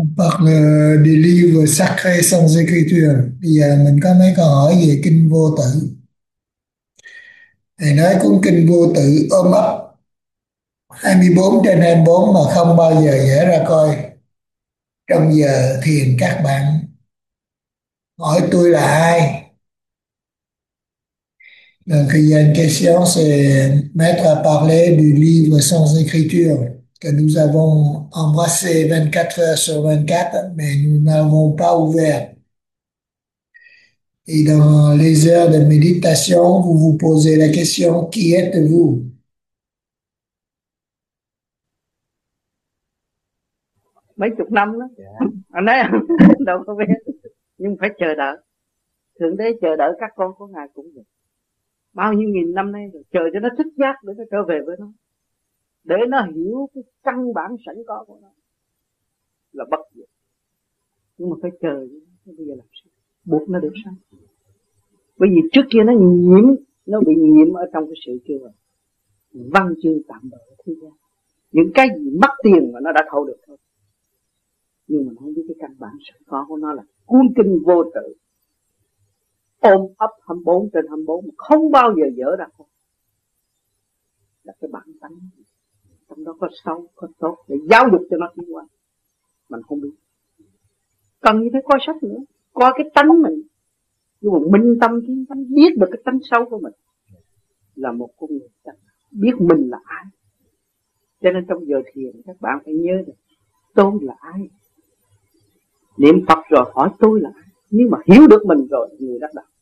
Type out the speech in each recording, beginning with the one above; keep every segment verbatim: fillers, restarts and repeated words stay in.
On parle ờ, des livres sacrés sans écriture. Bây giờ mình có mấy câu hỏi về kinh vô tự. Thầy nói cuốn kinh vô tự ôm ấp hai mươi bốn trên hai mươi bốn mà không bao giờ dễ ra coi. Trong giờ thiền các bạn hỏi tôi là ai? Donc il y a une question, c'est mettre à parler du livre sans écriture que nous avons embrassé vingt-quatre heures sur vingt-quatre, mais nous n'avons pas ouvert. Et dans les heures de méditation, vous vous posez la question, qui êtes-vous? Mấy chục năm đó. Dạ. Anh nói đâu có biết, nhưng phải chờ đợi. Thượng đế chờ đợi các con của ngài cũng vậy. Bao nhiêu nghìn năm nay rồi, chờ cho nó thức giác để nó trở về với nó, để nó hiểu cái căn bản sẵn có của nó là bất diệt. Nhưng mà phải chờ. Bây giờ làm sao buộc nó được sao? Bởi vì trước kia nó nhiễm, nó bị nhiễm ở trong cái sự kia rồi. Văn chương tạm bợ thế gian, những cái gì mất tiền mà nó đã thâu được thôi. Nhưng mà nó không biết cái căn bản sẵn có của nó là cuốn kinh vô tự, ôm ấp hai mươi bốn trên hai mươi bốn, không bao giờ dở ra thôi. Là cái bản tánh, trong đó có xấu, có tốt, để giáo dục cho nó tiến qua. Mình không biết. Cần như phải coi sách nữa, coi cái tánh mình. Nhưng mà minh tâm kiến tánh, biết được cái tánh xấu của mình là một con người chắc, biết mình là ai. Cho nên trong giờ thiền các bạn phải nhớ được tôi là ai. Niệm Phật rồi hỏi tôi là ai. Nhưng mà hiểu được mình rồi người đắc đạo.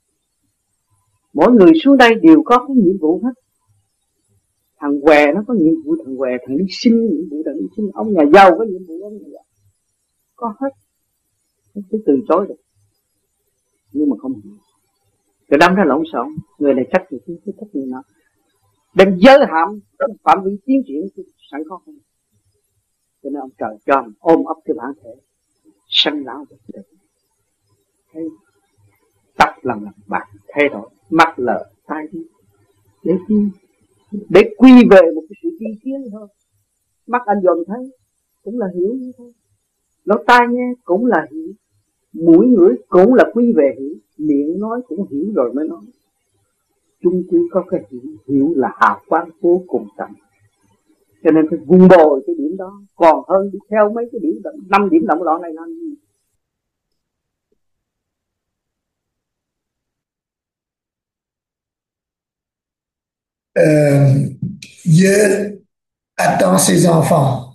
Mỗi người xuống đây đều có cái nhiệm vụ hết. Thằng què nó có nhiệm vụ thằng què, thằng đi sinh nhiệm vụ thằng đi sinh, ông nhà giàu có nhiệm vụ ông nhà giàu, có hết. Không thể từ chối được. Nhưng mà không hiểu. Rồi đâm ra lộn xộn. Người này trách người kia, trách người nọ, đem giới hạn phạm vi tiến triển sẵn có không. Cho nên ông trời cho mình ôm ấp cái bản thể sanh lão bệnh tử. Thấy tắt lần lần bạc thay đổi, mắt lờ tai đi, để chi? Để quy về một cái sự tri kiến thôi. Mắt anh dòm thấy cũng là hiểu như thôi, lỗ tai nghe cũng là hiểu, mũi ngửi cũng là quy về hiểu, miệng nói cũng hiểu rồi mới nói. Chung quy có cái hiểu, hiểu là hào quang vô cùng tận. Cho nên phải vun bồi cái điểm đó, còn hơn đi theo mấy cái điểm năm điểm động loạn này làm gì. Euh, Dieu attend ses enfants.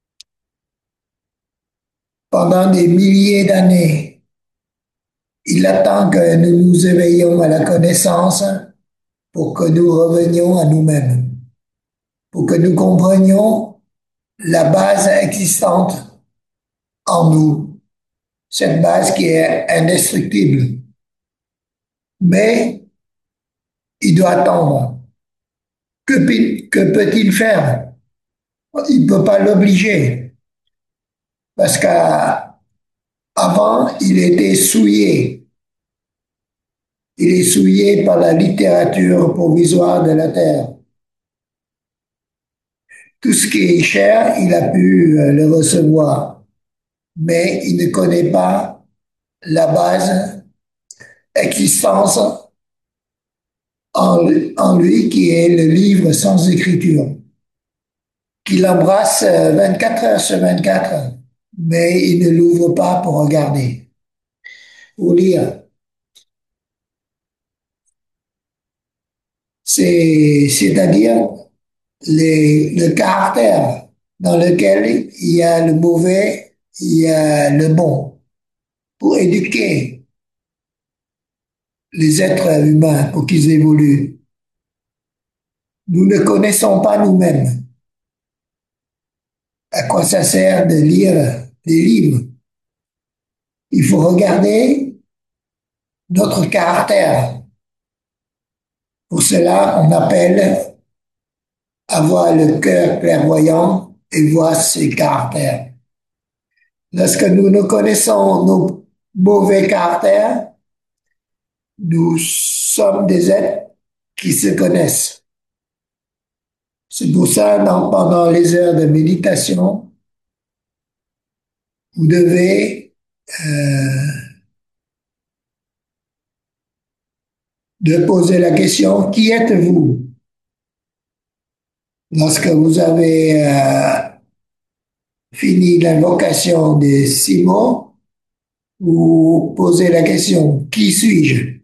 Pendant des milliers d'années, il attend que nous nous éveillions à la connaissance pour que nous revenions à nous-mêmes, pour que nous comprenions la base existante en nous, cette base qui est indestructible. Mais il doit attendre. Que, que peut-il faire? Il ne peut pas l'obliger. Parce qu'avant, il était souillé. Il est souillé par la littérature provisoire de la terre. Tout ce qui est cher, il a pu le recevoir. Mais il ne connaît pas la base existence en, en lui qui est le livre sans écriture, qu'il embrasse vingt-quatre heures sur vingt-quatre, mais il ne l'ouvre pas pour regarder, pour lire. C'est, c'est-à-dire les, le caractère dans lequel il y a le mauvais, il y a le bon, pour éduquer les êtres humains pour qu'ils évoluent. Nous ne connaissons pas nous-mêmes. À quoi ça sert de lire des livres? Il faut regarder notre caractère. Pour cela, on appelle avoir le cœur clairvoyant et voir ses caractères. Lorsque nous ne connaissons nos mauvais caractères, nous sommes des êtres qui se connaissent. C'est pour ça, donc, pendant les heures de méditation, vous devez euh, de poser la question, qui êtes-vous? Lorsque vous avez euh, fini l'invocation des six mots, vous posez la question, qui suis-je?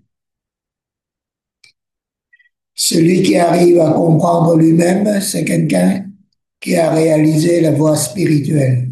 Celui qui arrive à comprendre lui-même, c'est quelqu'un qui a réalisé la voie spirituelle.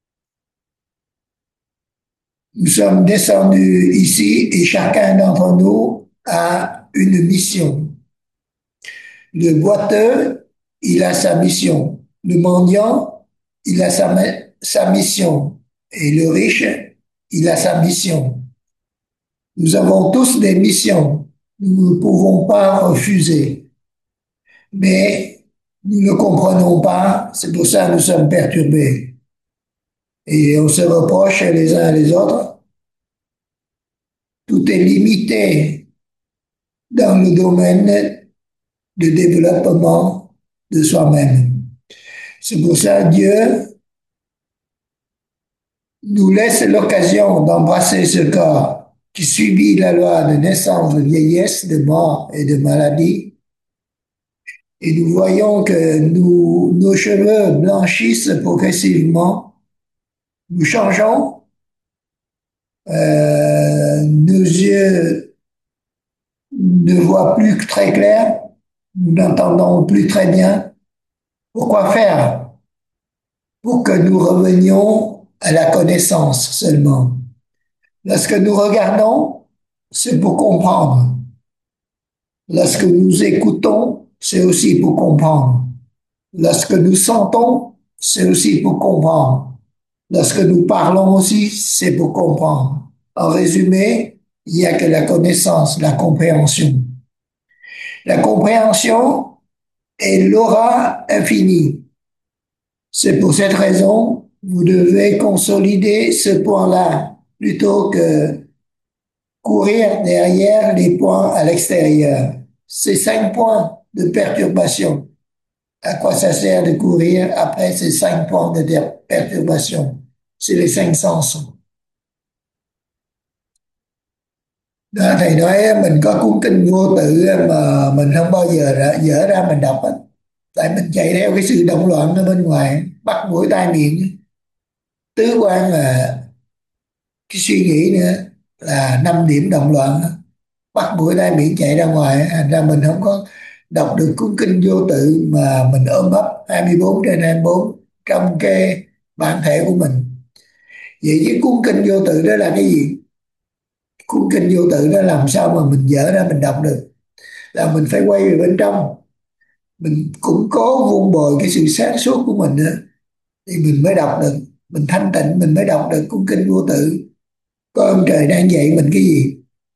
Nous sommes descendus ici et chacun d'entre nous a une mission. Le boiteux, il a sa mission. Le mendiant, il a sa, sa mission. Et le riche, il a sa mission. Nous avons tous des missions. Nous ne pouvons pas refuser. Mais nous ne comprenons pas, c'est pour ça que nous sommes perturbés. Et on se reproche les uns les autres. Tout est limité dans le domaine de développement de soi-même. C'est pour ça que Dieu nous laisse l'occasion d'embrasser ce corps qui subit la loi de naissance, de vieillesse, de mort et de maladie. Et nous voyons que nous, nos cheveux blanchissent progressivement, nous changeons, euh, nos yeux ne voient plus très clair, nous n'entendons plus très bien. Pourquoi faire? Pour que nous revenions à la connaissance seulement. Lorsque nous regardons, c'est pour comprendre. Lorsque nous écoutons, c'est aussi pour comprendre. Lorsque nous sentons, c'est aussi pour comprendre. Lorsque nous parlons aussi, c'est pour comprendre. En résumé, il n'y a que la connaissance, la compréhension. La compréhension est l'aura infinie. C'est pour cette raison, vous devez consolider ce point-là plutôt que courir derrière les points à l'extérieur. Ces cinq points de perturbation. À quoi ça sert de courir après ces cinq points de perturbation? C'est les cinq sens. Đó, thầy nói mình có cuốn kinh vô tự mà mình không bao giờ ra, dở ra mình đọc á. Tại mình chạy theo cái sự động loạn ở bên ngoài, bắt mũi tai miệng. Tứ quan là cái suy nghĩ nữa, là năm điểm động loạn. Bắt mũi tai miệng chạy ra ngoài, thành ra mình không có đọc được cuốn kinh vô tự mà mình ôm ấp hai mươi bốn trên hai mươi bốn trong cái bản thể của mình. Vậy chứ cuốn kinh vô tự đó là cái gì? Cuốn kinh vô tự đó làm sao mà mình dở ra mình đọc được? Là mình phải quay về bên trong, mình củng cố vun bồi cái sự sáng suốt của mình nữa, thì mình mới đọc được, mình thanh tịnh mình mới đọc được cuốn kinh vô tự. Có ông trời đang dạy mình cái gì?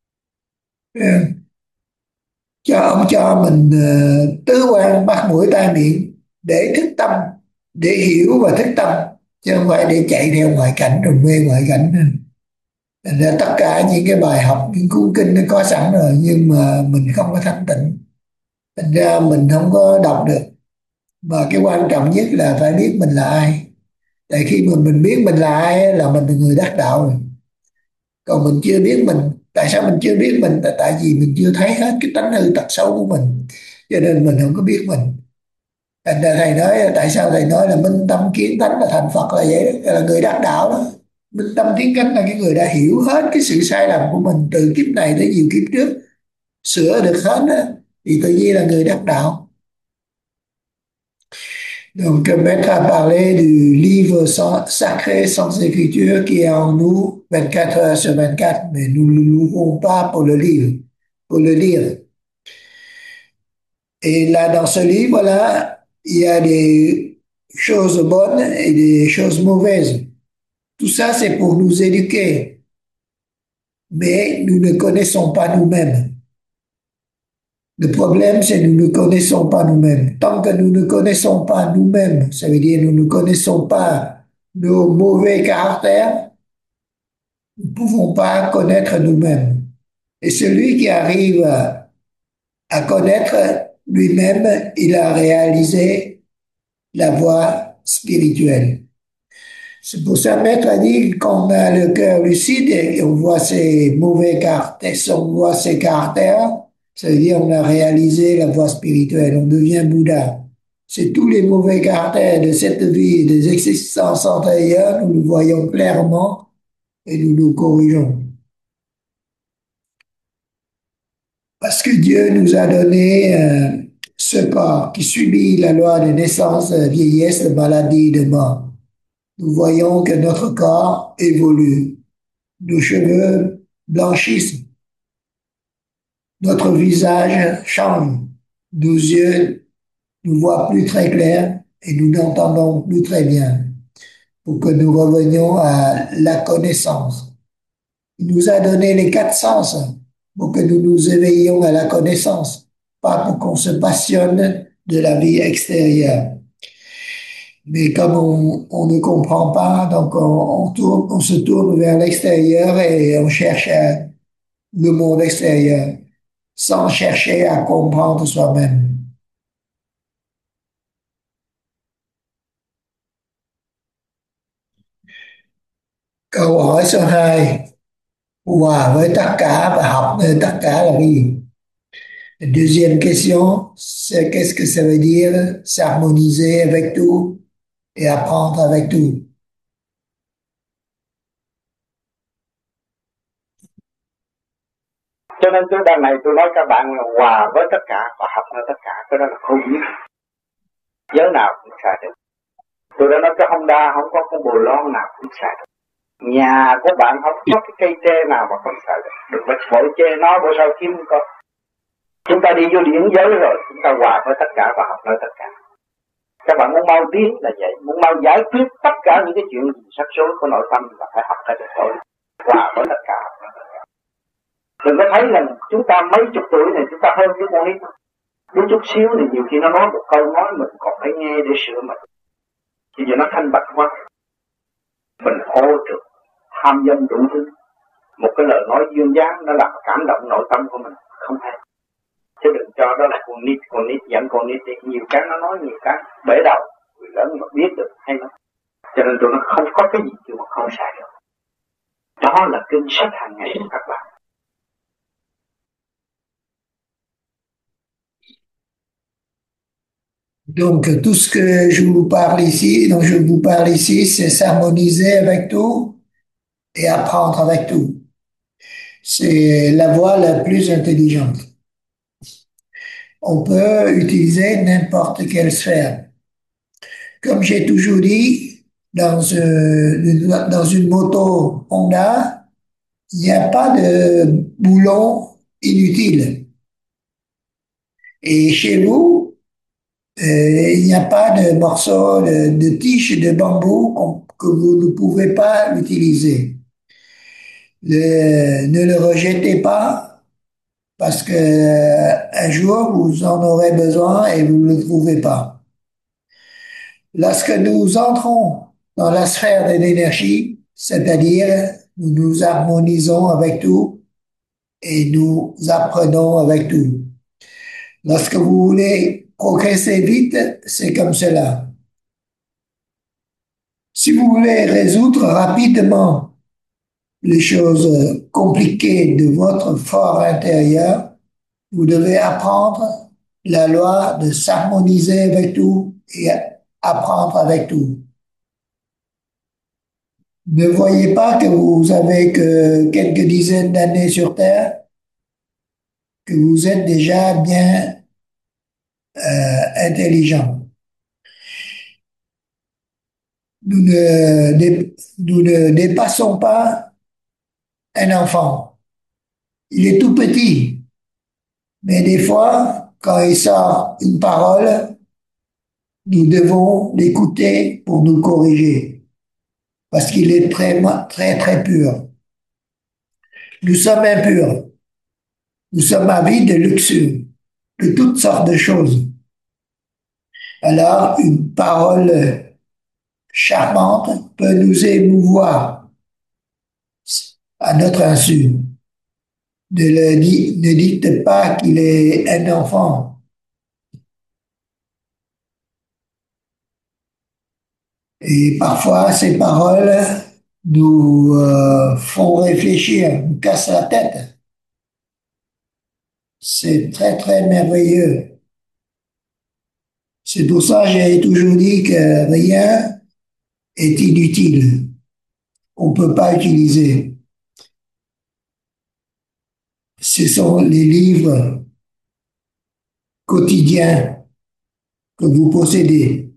Cho ông cho mình uh, tứ quan mắt mũi tai miệng để thức tâm, để hiểu và thức tâm, chứ không phải để chạy theo ngoại cảnh rồi mê ngoại cảnh. Thành ra tất cả những cái bài học, những cuốn kinh nó có sẵn rồi, nhưng mà mình không có thanh tịnh, thành ra mình không có đọc được. Mà cái quan trọng nhất là phải biết mình là ai. Tại khi mà mình biết mình là ai là mình là người đắc đạo rồi. Còn mình chưa biết mình, tại sao mình chưa biết mình? Tại tại vì mình chưa thấy hết cái tánh hư tật xấu của mình, cho nên mình không có biết mình. Thành ra thầy nói, tại sao thầy nói là minh tâm kiến tánh là thành Phật là vậy đó, là người đắc đạo đó. Minh tâm kiến tánh là cái người đã hiểu hết cái sự sai lầm của mình từ kiếp này tới nhiều kiếp trước, sửa được hết đó, thì tự nhiên là người đắc đạo. Donc, Maître a parlé du livre sans, sacré sans écriture qui est en nous vingt-quatre heures sur vingt-quatre, mais nous ne l'ouvrons pas pour le lire, pour le lire. Et là, dans ce livre-là, il y a des choses bonnes et des choses mauvaises. Tout ça, c'est pour nous éduquer. Mais nous ne connaissons pas nous-mêmes. Le problème, c'est que nous ne connaissons pas nous-mêmes. Tant que nous ne connaissons pas nous-mêmes, ça veut dire que nous ne connaissons pas nos mauvais caractères, nous ne pouvons pas connaître nous-mêmes. Et celui qui arrive à connaître lui-même, il a réalisé la voie spirituelle. C'est pour ça, Maître a dit qu'on a le cœur lucide et on voit ses mauvais caractères, si on voit ses caractères, ça veut dire qu'on a réalisé la voie spirituelle, on devient Bouddha. C'est tous les mauvais caractères de cette vie, des existences antérieures, nous nous voyons clairement et nous nous corrigeons. Parce que Dieu nous a donné euh, ce corps qui subit la loi de naissance, de vieillesse, de maladie, de mort. Nous voyons que notre corps évolue. Nos cheveux blanchissent. Notre visage change. Nos yeux nous voient plus très clair et nous n'entendons plus très bien pour que nous revenions à la connaissance. Il nous a donné les quatre sens pour que nous nous éveillions à la connaissance, pas pour qu'on se passionne de la vie extérieure. Mais comme on, on ne comprend pas, donc on, on, tourne, on se tourne vers l'extérieur et on cherche à, le monde extérieur sans chercher à comprendre soi-même. Câu hỏi số hai, hòa với tất cả và học nơi tất cả là cái gì? La deuxième question, c'est qu'est-ce que ça veut dire s'harmoniser avec tout et apprendre avec tout? Cho nên tôi đằng này tôi nói các bạn là hòa với tất cả và học với tất cả, cái đó là không biết. Giới nào cũng xài được. Tôi đã nói cái Honda không có con bồ lon nào cũng xài được. Nhà của bạn không có cái cây tre nào mà không xài được. Đừng có vội chê nó, bữa sau kiếm con. Chúng ta đi vô điển giới rồi, chúng ta hòa với tất cả và học với tất cả. Các bạn muốn mau tiến là vậy, muốn mau giải quyết tất cả những cái chuyện sắc rối của nội tâm là phải học cái được thôi. Hòa với tất cả, học với tất cả. Đừng có thấy là chúng ta mấy chục tuổi này chúng ta hơn cái con nít. Đến chút xíu thì nhiều khi nó nói một câu nói mình còn phải nghe để sửa mình. Bây giờ nó thanh bạch quá. Mình ô trực, tham dâm đủ thứ. Một cái lời nói dương dáng nó làm cảm động nội tâm của mình, không hay. Chứ đừng cho đó là con nít, con nít dẫn con nít đi. Nhiều cái nó nói nhiều cái bể đầu. Người lớn mà biết được hay lắm. Cho nên tụi nó không có cái gì chứ mà không xài được. Đó là kinh sách hàng ngày của các bạn. Donc, tout ce que je vous parle ici, dont je vous parle ici, c'est s'harmoniser avec tout et apprendre avec tout. C'est la voie la plus intelligente. On peut utiliser n'importe quelle sphère. Comme j'ai toujours dit, dans, euh, dans une moto Honda, il n'y a pas de boulon inutile. Et chez vous, euh, il n'y a pas de morceau de, de tige de bambou que vous ne pouvez pas utiliser. Le, ne le rejetez pas parce que un jour vous en aurez besoin et vous ne le trouvez pas. Lorsque nous entrons dans la sphère de l'énergie, c'est-à-dire nous nous harmonisons avec tout et nous apprenons avec tout. Lorsque vous voulez progresser vite, c'est comme cela. Si vous voulez résoudre rapidement les choses compliquées de votre fort intérieur, vous devez apprendre la loi de s'harmoniser avec tout et apprendre avec tout. Ne voyez pas que vous avez que quelques dizaines d'années sur Terre, que vous êtes déjà bien euh, intelligent. Nous ne, nous ne dépassons pas un enfant. Il est tout petit, mais des fois, quand il sort une parole, nous devons l'écouter pour nous corriger, parce qu'il est très, très, très pur. Nous sommes impurs. Nous sommes avides de luxure, de toutes sortes de choses. Alors, une parole charmante peut nous émouvoir à notre insu. Ne, le, ne dites pas qu'il est un enfant. Et parfois, ces paroles nous euh, font réfléchir, nous cassent la tête. C'est très, très merveilleux. C'est pour ça que j'ai toujours dit que rien est inutile. On ne peut pas utiliser. Ce sont les livres quotidiens que vous possédez.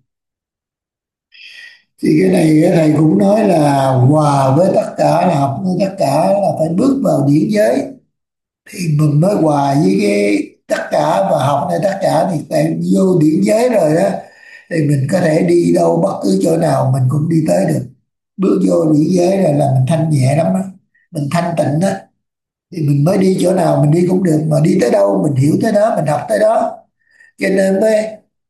Thì cái này thầy cũng nói là hòa với tất cả, là học với tất cả, là phải bước vào điển giới thì mình mới hòa với cái tất cả, và học này tất cả thì tại vô điển giới rồi đó thì mình có thể đi đâu bất cứ chỗ nào mình cũng đi tới được. Bước vô điển giới rồi là mình thanh nhẹ lắm đó, mình thanh tịnh đó, thì mình mới đi chỗ nào mình đi cũng được, mà đi tới đâu mình hiểu tới đó, mình học tới đó, cho nên mới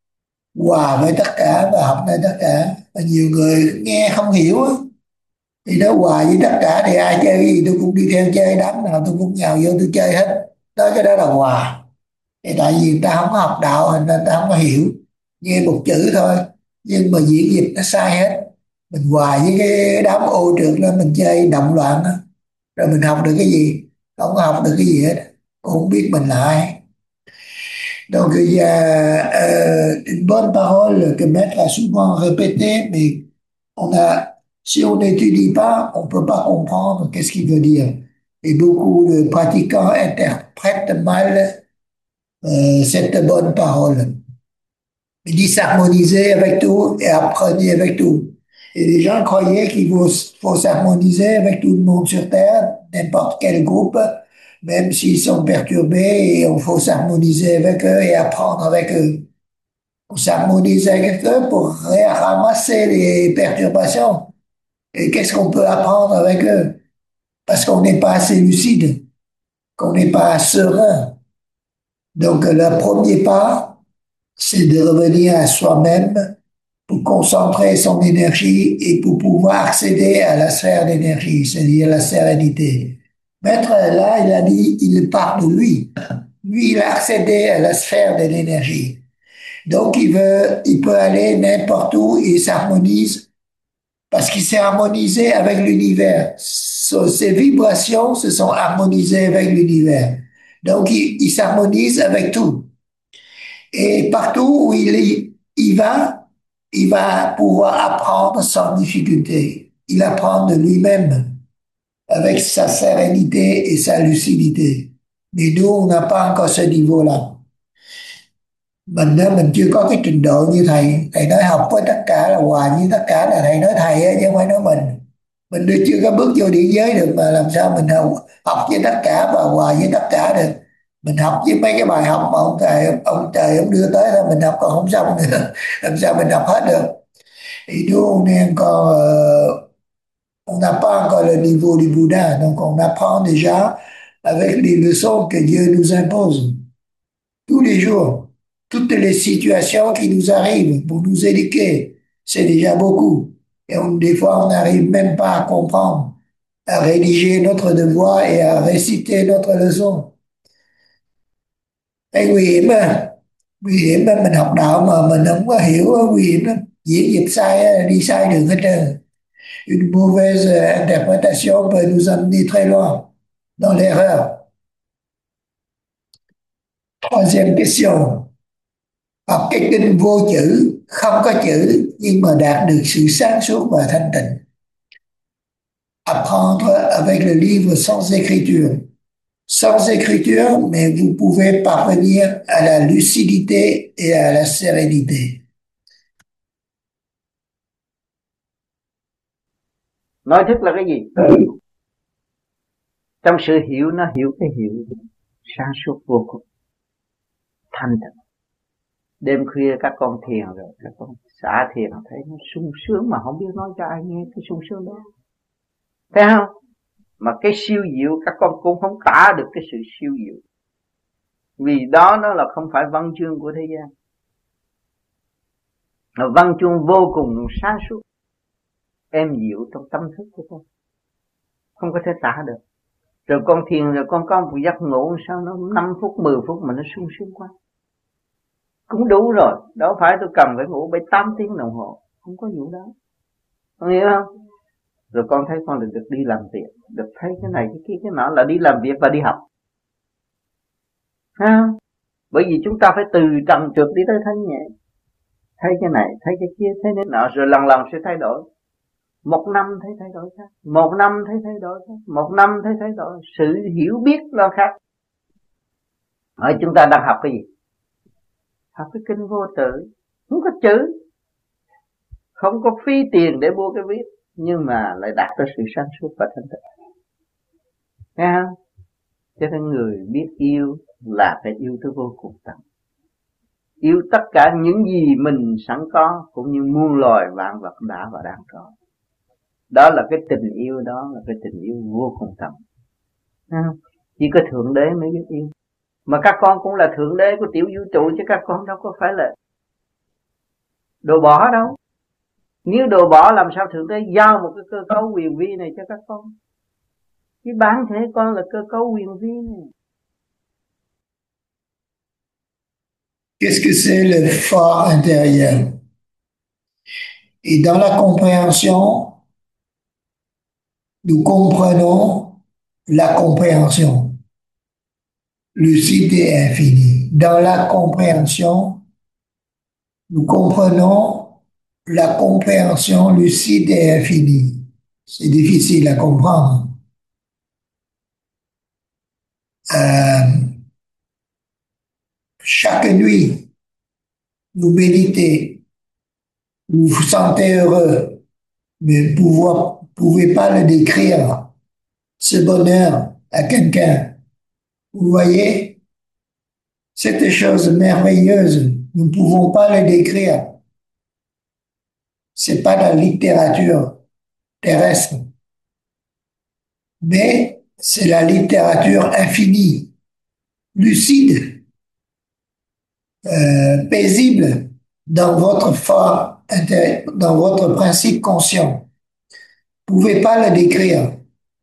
hòa với tất cả và học nơi tất cả. Và nhiều người nghe không hiểu á, thì nó hòa với tất cả thì ai chơi cái gì tôi cũng đi theo chơi, đám nào tôi cũng nhào vô tôi chơi hết, đó cái đó là hòa. Thì tại vì người ta không có học đạo nên người ta không có hiểu, nghe một chữ thôi nhưng mà diễn dịch nó sai hết. Mình hòa với cái đám ô trượt đó mình chơi động loạn đó, rồi mình học được cái gì? Không có học được cái gì hết, cũng không biết mình là ai. Donc il y a euh, une bonne parole que Maître a souvent répétée, mais on a, si on n'étudie pas, on ne peut pas comprendre qu'est-ce qu'il veut dire. Et beaucoup de pratiquants interprètent mal euh, cette bonne parole. Il dit s'harmoniser avec tout et apprenez avec tout. Et les gens croyaient qu'il faut, faut s'harmoniser avec tout le monde sur Terre, n'importe quel groupe, même s'ils sont perturbés, et on faut s'harmoniser avec eux et apprendre avec eux. On s'harmonise avec eux pour ramasser les perturbations. Et qu'est-ce qu'on peut apprendre avec eux? Parce qu'on n'est pas assez lucide, qu'on n'est pas serein. Donc le premier pas, c'est de revenir à soi-même pour concentrer son énergie et pour pouvoir accéder à la sphère d'énergie, c'est-à-dire la sérénité. Maître, là, il a dit, il parle de lui. Lui, il a accédé à la sphère de l'énergie. Donc, il veut, il peut aller n'importe où, il s'harmonise parce qu'il s'est harmonisé avec l'univers. Ses vibrations se sont harmonisées avec l'univers. Donc, il, il s'harmonise avec tout. Et partout où il, il va, il va pouvoir apprendre sans difficulté. Il apprend de lui-même avec sa sérénité et sa lucidité. Mais nous, on n'a pas encore ce niveau-là. Mình á, mình chưa có cái trình độ như thầy. Thầy nói học với tất cả là hòa với tất cả, là thầy nói thầy á, chứ không phải nói mình. Mình đưa chưa có bước vô địa giới được mà làm sao mình học, học với tất cả và hòa với tất cả được. Mình học với mấy cái bài học mà ông thầy ông trời ông đưa tới thôi mình học còn không xong nữa. Làm sao mình học hết được? Et nous on est encore euh, on n'a pas encore le niveau du Bouddha, donc on apprend déjà avec les leçons que Dieu nous impose tous les jours. Toutes les situations qui nous arrivent pour nous éduquer, c'est déjà beaucoup. Et on, des fois, on n'arrive même pas à comprendre, à rédiger notre devoir et à réciter notre leçon. Cái nguy hiểm á, nguy hiểm á, mình học đạo mà mình không có hiểu á, nguy hiểm lắm. Diễn dịch sai á, đi sai đường hết trơn. Une mauvaise interprétation peut nous amener très loin dans l'erreur. Troisième question. Học cái kinh vô chữ, không có chữ nhưng mà đạt được sự sáng suốt và thanh tịnh. Apprendre avec le livre sans écriture. Sans écriture, mais vous pouvez parvenir à la lucidité et à la sérénité. Nói thức là cái gì? Trong sự hiểu nó hiểu cái hiểu sáng suốt vô cùng, thanh tịnh. Đêm khuya các con thiền rồi, các con xả thiền thấy nó sung sướng mà không biết nói cho ai nghe cái sung sướng đó. Thấy không? Mà cái siêu diệu các con cũng không tả được cái sự siêu diệu. Vì đó nó là không phải văn chương của thế gian. Mà văn chương vô cùng sáng suốt, êm dịu trong tâm thức của con. Không có thể tả được. Rồi con thiền rồi con có một giấc ngủ sao nó năm phút, mười phút mà nó sung sướng quá. Cũng đủ rồi, đâu phải tôi cần phải ngủ bảy tám tiếng đồng hồ, không có vụ đó. con hiểu không? Rồi con thấy con được, được đi làm việc, được thấy cái này cái kia cái nọ, là đi làm việc và đi học, ha. Bởi vì chúng ta phải từ trần trượt đi tới thanh nhẹ, thấy cái này thấy cái kia thấy cái nọ, rồi lần lần sẽ thay đổi. Một năm thấy thay đổi khác, một năm thấy thay đổi khác, một năm thấy thay đổi, sự hiểu biết nó khác. Ở chúng ta đang học cái gì? Học cái kinh vô tự, không có chữ, không có phí tiền để mua cái viết, nhưng mà lại đạt tới sự sáng suốt và thanh tịnh, nghe không? Cho nên người biết yêu là phải yêu tới vô cùng tận, yêu tất cả những gì mình sẵn có, cũng như muôn loài vạn vật đã và đang có. Đó là cái tình yêu, đó là cái tình yêu vô cùng tận. Chỉ có Thượng Đế mới biết yêu. Mà các con cũng là Thượng Đế của tiểu vũ trụ, chứ các con đâu có phải là đồ bỏ đâu. Nếu đồ bỏ làm sao Thượng Đế giao một cái cơ cấu quyền vi này cho các con? Chứ bản thể con là cơ cấu quyền vi này. Qu'est-ce que c'est le fort intérieur? Et dans la compréhension, nous comprenons la compréhension. Lucide et infini. Dans la compréhension, nous comprenons la compréhension lucide et infinie. C'est difficile à comprendre. Euh, chaque nuit, vous méditez, vous vous sentez heureux, mais vous ne pouvez pas le décrire, ce bonheur, à quelqu'un. Vous voyez, cette chose merveilleuse, nous ne pouvons pas le décrire. C'est pas la littérature terrestre, mais c'est la littérature infinie, lucide, euh, paisible dans votre forme, dans votre principe conscient. Vous ne pouvez pas le décrire.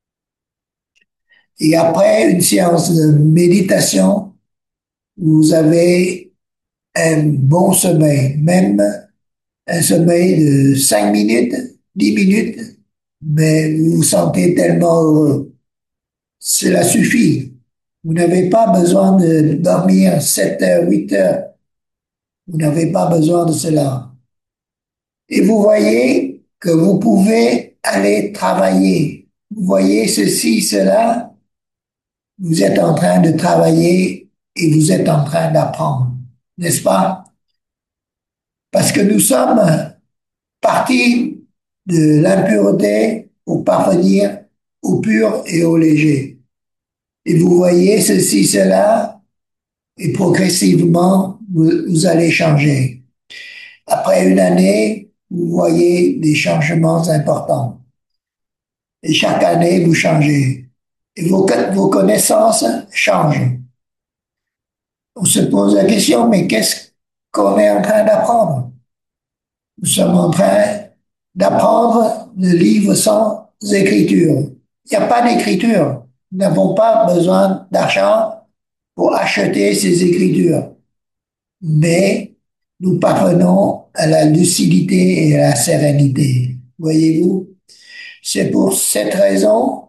Et après une séance de méditation, vous avez un bon sommeil, même un sommeil de cinq minutes, dix minutes, mais vous vous sentez tellement heureux. Cela suffit. Vous n'avez pas besoin de dormir sept heures, huit heures. Vous n'avez pas besoin de cela. Et vous voyez que vous pouvez aller travailler. Vous voyez ceci, cela. Vous êtes en train de travailler et vous êtes en train d'apprendre, n'est-ce pas? Parce que nous sommes partis de l'impureté pour parvenir au pur et au léger. Et vous voyez ceci, cela, et progressivement, vous, vous allez changer. Après une année, vous voyez des changements importants. Et chaque année, vous changez. Et vos, vos connaissances changent. On se pose la question, mais qu'est-ce qu'on est en train d'apprendre? Nous sommes en train d'apprendre le livre sans écriture. Il n'y a pas d'écriture. Nous n'avons pas besoin d'argent pour acheter ces écritures. Mais nous parvenons à la lucidité et à la sérénité. Voyez-vous? C'est pour cette raison,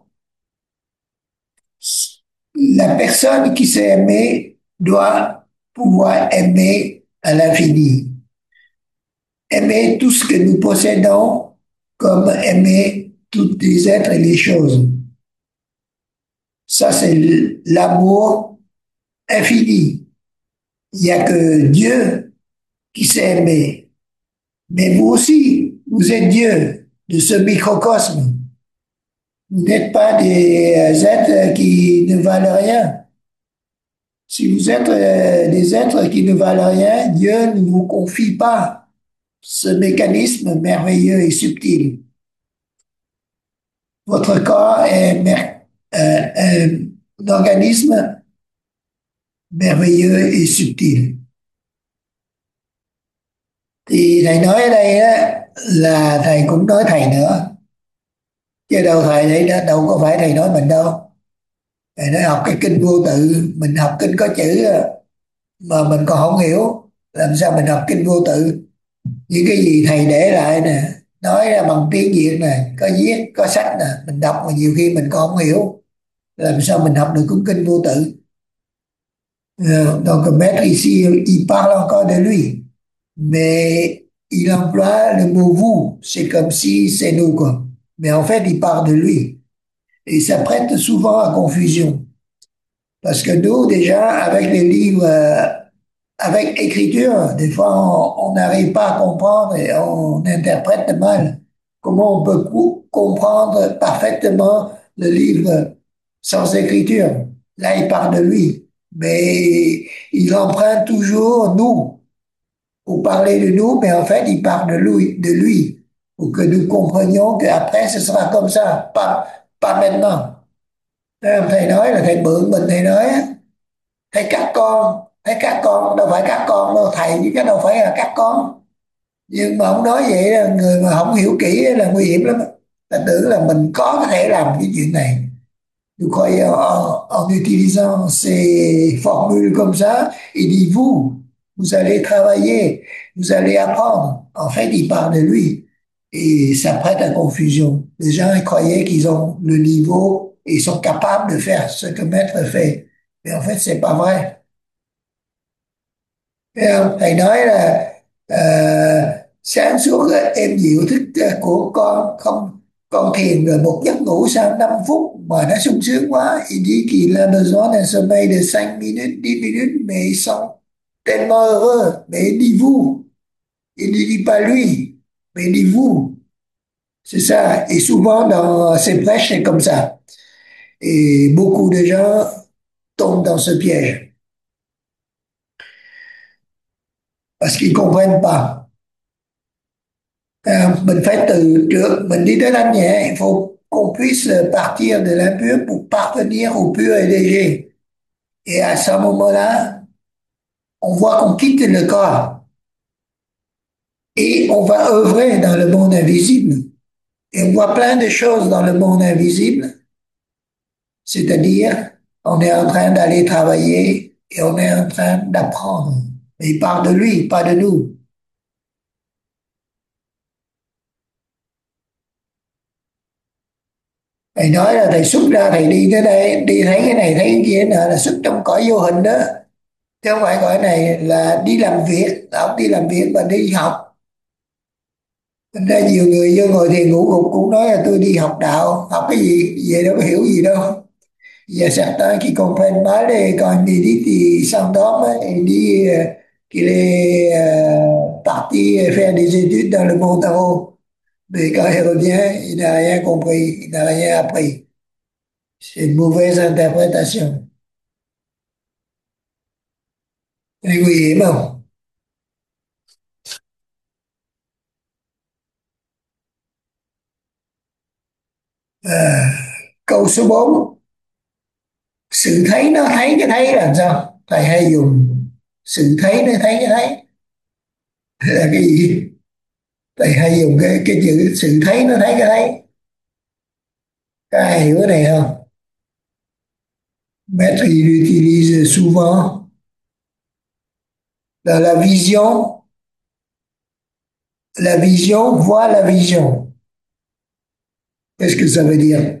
la personne qui s'est aimée doit pouvoir aimer à l'infini. Aimer tout ce que nous possédons comme aimer tous les êtres et les choses. Ça, c'est l'amour infini. Il n'y a que Dieu qui s'est aimé. Mais vous aussi, vous êtes Dieu de ce microcosme. Vous n'êtes pas des êtres qui ne valent rien. Si vous êtes des êtres qui ne valent rien, Dieu ne vous confie pas ce mécanisme merveilleux et subtil. Votre corps est un, un organisme merveilleux et subtil. Thì thầy nói ở đây á, là thầy cũng nói thầy nữa. Chứ đâu thầy đấy đó, đâu có phải thầy nói mình đâu. Thầy nói học cái kinh vô tự, mình học kinh có chữ mà mình còn không hiểu, làm sao mình học kinh vô tự? Những cái gì thầy để lại nè, nói ra bằng tiếng Việt này, có viết có sách nè, mình đọc mà nhiều khi mình còn không hiểu, làm sao mình học được cuốn kinh vô tự. Euh, donc maître ici il parle encore de lui, mais il emploie le mot vous, c'est comme si c'est nous quoi, mais en fait il parle de lui et ça prête souvent à confusion. Parce que nous, déjà, avec les livres, euh, avec écriture, des fois, on on n'arrive pas à comprendre et on interprète mal. Comment on peut cou- comprendre parfaitement le livre sans écriture? Là, il parle de lui, mais il emprunte toujours nous pour parler de nous, mais en fait, il parle de lui, de lui, pour que nous comprenions qu'après, ce sera comme ça, pas, pas maintenant. Thầy nói là thầy mượn mình, thầy nói á, thấy các con, thấy các con đâu phải các con đâu thầy, chứ cái đâu phải là các con. Nhưng mà ông nói vậy là người mà không hiểu kỹ là nguy hiểm lắm. Ta tưởng là mình có thể làm cái chuyện này. Nous croyons en, en utilisant ces formules comme ça, il dit vous, vous allez travailler, vous allez apprendre. En fait, il parle de lui. Et ça prête à confusion. Les gens ils croyaient qu'ils ont le niveau et sont capables de faire ce que Maître fait. Mais en fait, c'est pas vrai. Thấy không? Thầy nói là ờ, sáng suốt êm dịu thức ờ, của con không, con thiền rồi một giấc ngủ sau năm phút mà nó sung sướng quá. Il dit qu'il a besoin d'un sommeil de cinq minutes, dix minutes, mais ils sont tellement heureux. Mais il dit vous, il ne dit pas lui, mais il dit vous. C'est ça. Et souvent dans ces prêches, c'est comme ça. Et beaucoup de gens tombent dans ce piège parce qu'ils ne comprennent pas. À, mình phải từ trước mình đi tới thanh nhẹ, il faut qu'on puisse partir de l'impur pour parvenir au pur et léger. Et à ce moment-là, on voit qu'on quitte le corps et on va œuvrer dans le monde invisible. Et on voit plein de choses dans le monde invisible, c'est-à-dire on est en train d'aller travailler et on est en train d'apprendre. Mais il parle de lui, pas de nous. Thầy nói là thầy xuất ra, thầy đi tới đây, đi thấy cái này thấy cái kia nè, là xuất trong cõi vô hình đó. Chứ không phải cõi này là đi làm việc, là ông đi làm việc mà đi học. Thành ra nhiều người vô ngồi thiền ngủ gục cũng nói là tôi đi học đạo, học cái gì, về đâu có hiểu gì đâu. Giờ certains qui comprennent mal et quand il dit ils s'endorment et il dit euh, qu'il est euh, parti faire des études dans le monde en haut. Mais quand il revient, il n'a rien compris, il n'a rien appris. C'est une mauvaise interprétation. Thấy nguy hiểm không? À, câu số bốn, sự thấy nó thấy cái thấy là sao? Thầy hay dùng sự thấy nó thấy cái thấy là cái gì? Thầy hay dùng cái cái chữ sự thấy nó thấy cái thấy. Các ai hiểu cái này không? Maître il utilise souvent dans la vision, la vision voit la vision. Qu'est-ce que ça veut dire?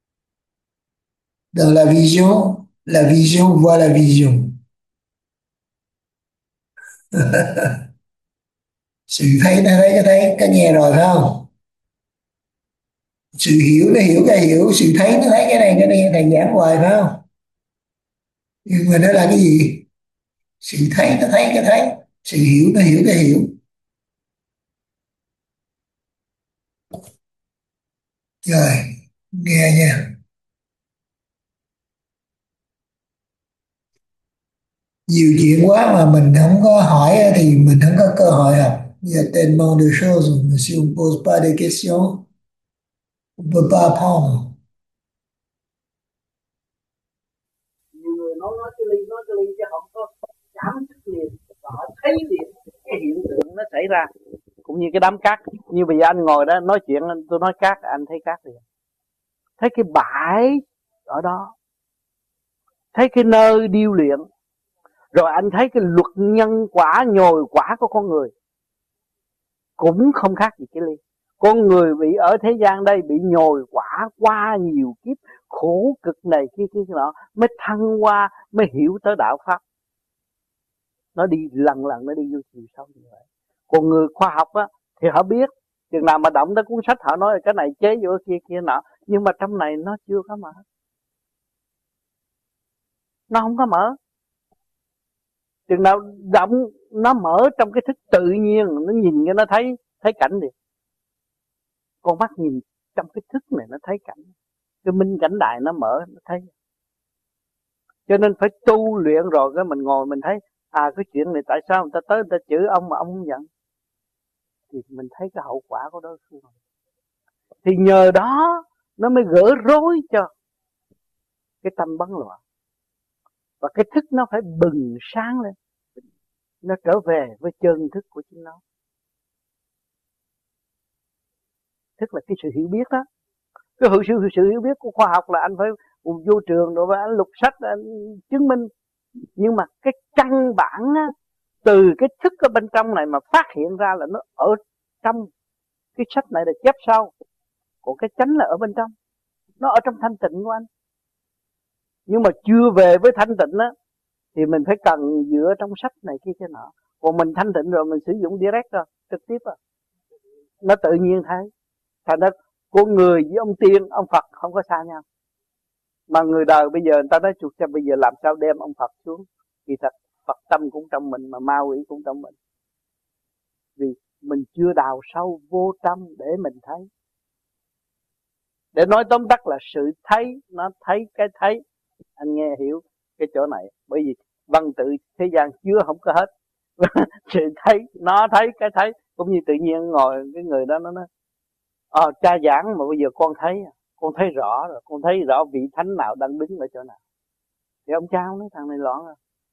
Dans la vision, la vision voit la vision. Sự thấy nó thấy cái thấy, cái nghe rồi phải không? Sự hiểu nó hiểu cái hiểu, sự thấy nó thấy cái này cái này, thầy giảng hoài phải không? Nhưng mà nó là cái gì? Sự thấy nó thấy cái thấy, sự hiểu nó hiểu cái hiểu. Rồi, nghe nha. Nhiều chuyện quá mà mình không có hỏi thì mình không có cơ hội học. Il y a tellement de choses, mais si on ne pose pas de questions, on ne peut pas apprendre. Nhiều người nói nói cái ly nói cái ly chứ không có cảm thức liền, và họ thấy liền cái hiện tượng nó xảy ra. Cũng như cái đám cát, như bây giờ anh ngồi đó nói chuyện, tôi nói cát, anh thấy cát liền, thấy cái bãi ở đó, thấy cái nơi điêu luyện, rồi anh thấy cái luật nhân quả nhồi quả của con người cũng không khác gì cái ly. Con người bị ở thế gian đây bị nhồi quả qua nhiều kiếp khổ cực này kia kia nọ mới thăng hoa, mới hiểu tới đạo pháp. Nó đi lần lần nó đi vô chiều sâu như vậy. Còn người khoa học á thì họ biết, chừng nào mà động tới cuốn sách họ nói cái này chế vô kia kia nọ, nhưng mà trong này nó chưa có mở, nó không có mở. Chừng nào động nó mở trong cái thức tự nhiên, nó nhìn cái nó thấy thấy cảnh đi. Con mắt nhìn trong cái thức này nó thấy cảnh, cái minh cảnh đại nó mở nó thấy. Cho nên phải tu luyện rồi cái mình ngồi mình thấy à cái chuyện này tại sao người ta tới người ta chửi ông mà ông không giận, thì mình thấy cái hậu quả của đối phương. Thì nhờ đó nó mới gỡ rối cho cái tâm bấn loạn, và cái thức nó phải bừng sáng lên, nó trở về với chân thức của chính nó. Thức là cái sự hiểu biết đó. Cái sự, sự hiểu biết của khoa học là anh phải vô trường rồi anh lục sách anh chứng minh. Nhưng mà cái căn bản á, từ cái thức ở bên trong này mà phát hiện ra là nó ở trong cái sách này là chép sau. Còn cái chánh là ở bên trong, nó ở trong thanh tịnh của anh. Nhưng mà chưa về với thanh tịnh á thì mình phải cần dựa trong sách này kia kia nọ. Còn mình thanh tịnh rồi mình sử dụng direct rồi, trực tiếp rồi, nó tự nhiên thấy. Thành ra con người với ông tiên, ông Phật không có xa nhau. Mà người đời bây giờ người ta nói chuột cho bây giờ làm sao đem ông Phật xuống. Thì thật Phật tâm cũng trong mình mà ma quỷ cũng trong mình. Vì mình chưa đào sâu vô tâm để mình thấy. Để nói tóm tắt là sự thấy, nó thấy cái thấy. Anh nghe hiểu cái chỗ này. Bởi vì văn tự thế gian chưa không có hết. Sự thấy, nó thấy cái thấy. Cũng như tự nhiên ngồi cái người đó nó nói ờ cha giảng mà bây giờ con thấy, con thấy rõ rồi, con thấy rõ vị thánh nào đang đứng ở chỗ nào. Thì ông cha nói thằng này loạn rồi,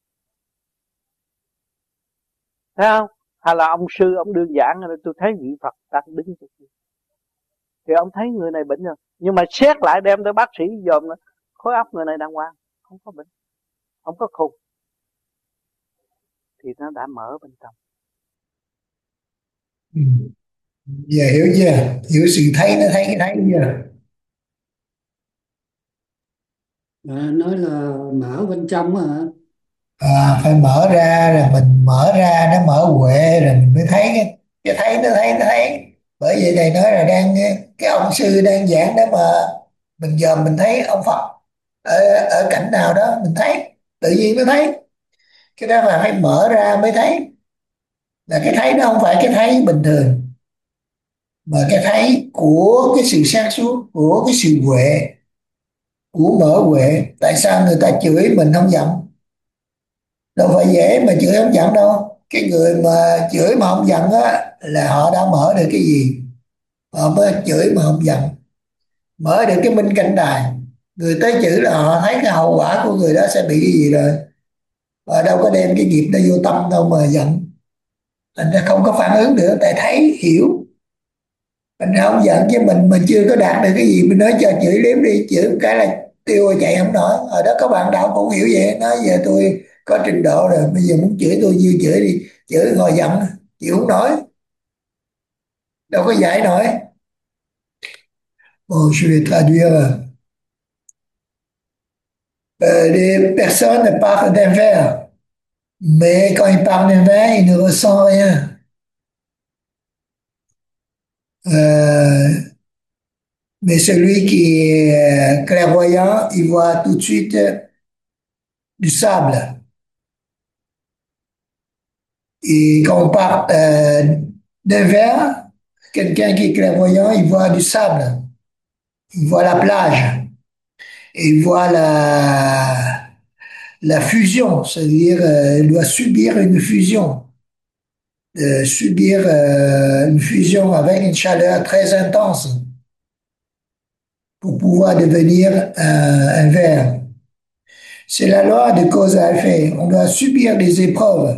thấy không? Hay là ông sư ông đương giảng rồi tôi thấy vị Phật đang đứng chỗ kia, thì ông thấy người này bệnh rồi, nhưng mà xét lại đem tới bác sĩ dòm khối óc người này đàng hoàng, không có bệnh, không có khùng, thì nó đã mở bên trong. Ừ. Giờ hiểu chưa? Hiểu sự thấy nó thấy cái thấy chưa? À, nói là mở bên trong hả? À, phải mở ra rồi mình mở ra nó mở huệ rồi mình mới thấy cái, cái thấy nó thấy nó thấy. Bởi vậy thầy nói là đang cái ông sư đang giảng đó mà mình giờ mình thấy ông Phật ở, ở cảnh nào đó mình thấy tự nhiên nó thấy. Cái đó là phải mở ra mới thấy, là cái thấy nó không phải cái thấy bình thường mà cái thấy của cái sự sáng suốt, của cái sự huệ, của mở huệ. Tại sao người ta chửi mình không giận? Đâu phải dễ mà chửi không giận đâu. Cái người mà chửi mà không giận á là họ đã mở được cái gì, họ mới chửi mà không giận, mở được cái minh cảnh đài. Người tới chửi là họ thấy cái hậu quả của người đó sẽ bị cái gì rồi, và đâu có đem cái nghiệp đó vô tâm đâu mà giận. Thành ra không có phản ứng nữa, tại thấy hiểu. Mình không giận, chứ mình mình chưa có đạt được cái gì mình nói cho chửi liếm đi, chửi một cái là tiêu rồi chạy không nổi. Ở đó có bạn đạo cũng hiểu vậy, nói giờ tôi có trình độ rồi, bây giờ muốn chửi tôi như chửi đi, chửi ngồi giận chịu không nổi, đâu có giải nổi. Bon, je vais traduire. Euh, les personnes parlent d'un verre, mais quand ils parlent d'un vin, ils ne ressentent rien. Euh, mais celui qui est euh, clairvoyant, il voit tout de suite euh, du sable. Et quand on parle euh, d'un verre, quelqu'un qui est clairvoyant, il voit du sable, il voit la plage, et il voit la, la fusion, c'est-à-dire euh, il doit subir une fusion, euh, subir euh, une fusion avec une chaleur très intense pour pouvoir devenir un, un verre. C'est la loi de cause à effet. On doit subir des épreuves.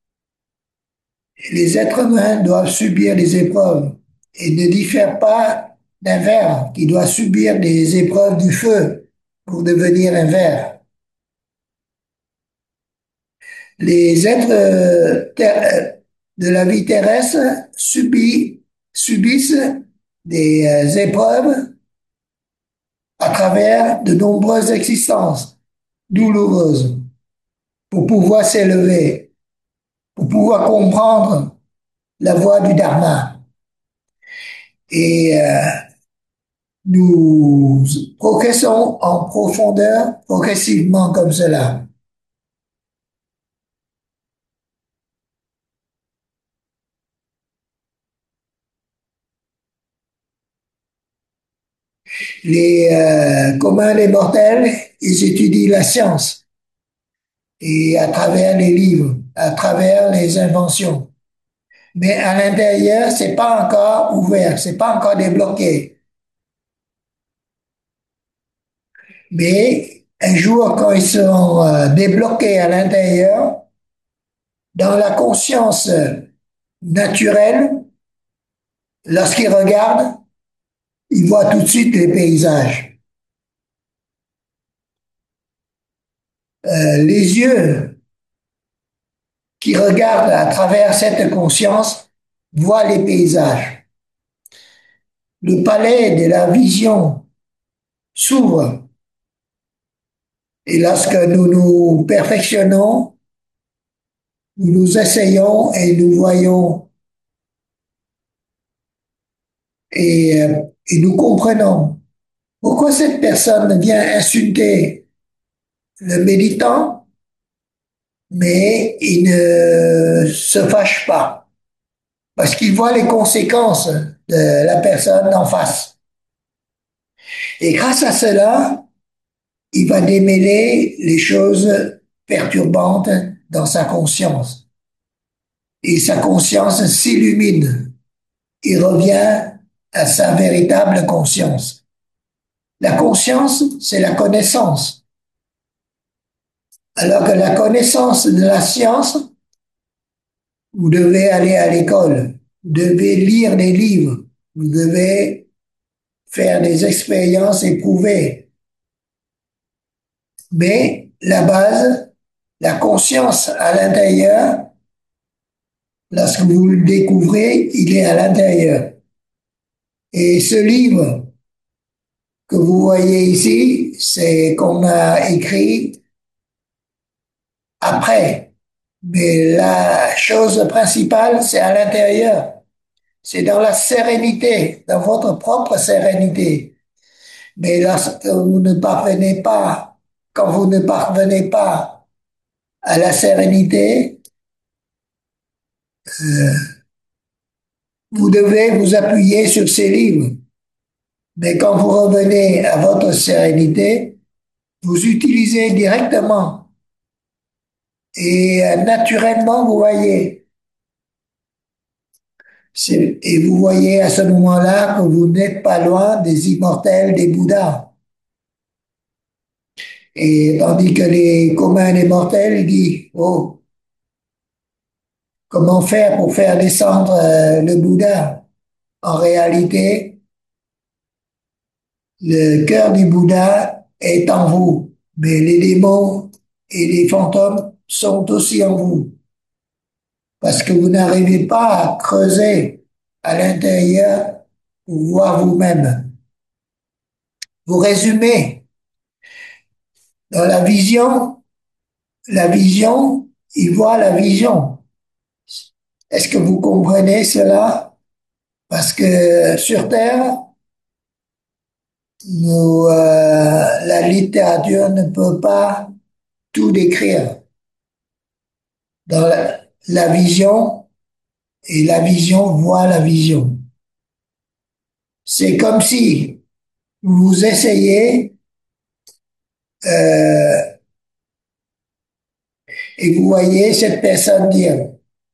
Les êtres humains doivent subir des épreuves et ne diffèrent pas d'un ver qui doit subir des épreuves du feu pour devenir un ver. Les êtres euh, ter- de la vie terrestre subissent, subissent des euh, épreuves à travers de nombreuses existences douloureuses pour pouvoir s'élever, pour pouvoir comprendre la voie du Dharma. Et euh, nous progressons en profondeur progressivement comme cela. Les euh, communs des mortels, ils étudient la science et à travers les livres, à travers les inventions. Mais à l'intérieur, c'est pas encore ouvert, c'est pas encore débloqué. Mais un jour, quand ils seront euh, débloqués à l'intérieur, dans la conscience naturelle, lorsqu'ils regardent, ils voient tout de suite les paysages. Euh, les yeux qui regardent à travers cette conscience voient les paysages. Le palais de la vision s'ouvre et lorsque nous nous perfectionnons, nous nous essayons et nous voyons et, euh, et nous comprenons pourquoi cette personne vient insulter le méditant, mais il ne se fâche pas parce qu'il voit les conséquences de la personne en face. Et grâce à cela, il va démêler les choses perturbantes dans sa conscience. Et sa conscience s'illumine. Il revient à sa véritable conscience. La conscience, c'est la connaissance. Alors que la connaissance de la science, vous devez aller à l'école, vous devez lire des livres, vous devez faire des expériences éprouvées. Mais la base, la conscience à l'intérieur, lorsque vous le découvrez, il est à l'intérieur. Et ce livre que vous voyez ici, c'est qu'on a écrit après. Mais la chose principale, c'est à l'intérieur. C'est dans la sérénité, dans votre propre sérénité. Mais lorsque vous ne parvenez pas, quand vous ne parvenez pas à la sérénité, euh, vous devez vous appuyer sur ces livres. Mais quand vous revenez à votre sérénité, vous utilisez directement et euh, naturellement, vous voyez. Et vous voyez à ce moment-là que vous n'êtes pas loin des immortels, des Bouddhas. Et tandis que les communs des mortels disent, oh, comment faire pour faire descendre euh, le Bouddha? En réalité, le cœur du Bouddha est en vous, mais les démons et les fantômes sont aussi en vous. Parce que vous n'arrivez pas à creuser à l'intérieur pour voir vous-même. Vous résumez dans la vision, la vision, il voit la vision. Est-ce que vous comprenez cela? Parce que sur Terre, nous, euh, la littérature ne peut pas tout décrire. Dans la, la vision, et la vision voit la vision. C'est comme si vous essayez euh, et vous voyez cette personne dire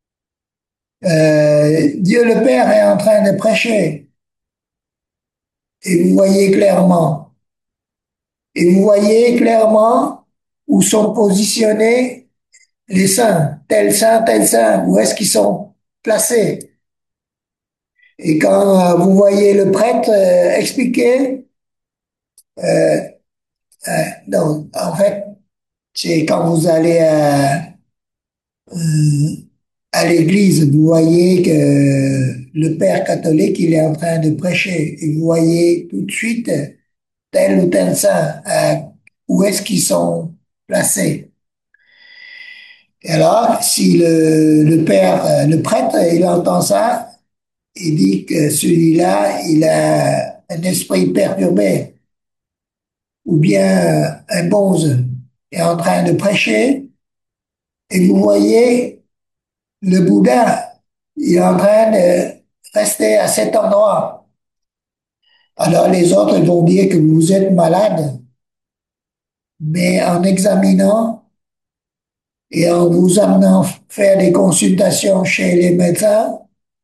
euh, Dieu le Père est en train de prêcher et vous voyez clairement et vous voyez clairement où sont positionnés les saints, tel saint, tel saint, où est-ce qu'ils sont placés. Et quand euh, vous voyez le prêtre euh, expliquer, euh, euh, non, en fait, c'est quand vous allez euh, euh, à l'église, vous voyez que le père catholique, il est en train de prêcher, et vous voyez tout de suite tel ou tel saint, euh, où est-ce qu'ils sont placés. Et alors, si le, le père, euh, le prêtre, il entend ça, il dit que celui-là, il a un esprit perturbé, ou bien un bonze est en train de prêcher, et vous voyez le Bouddha, il est en train de rester à cet endroit. Alors les autres vont dire que vous êtes malade, mais en examinant et en vous amenant faire des consultations chez les médecins,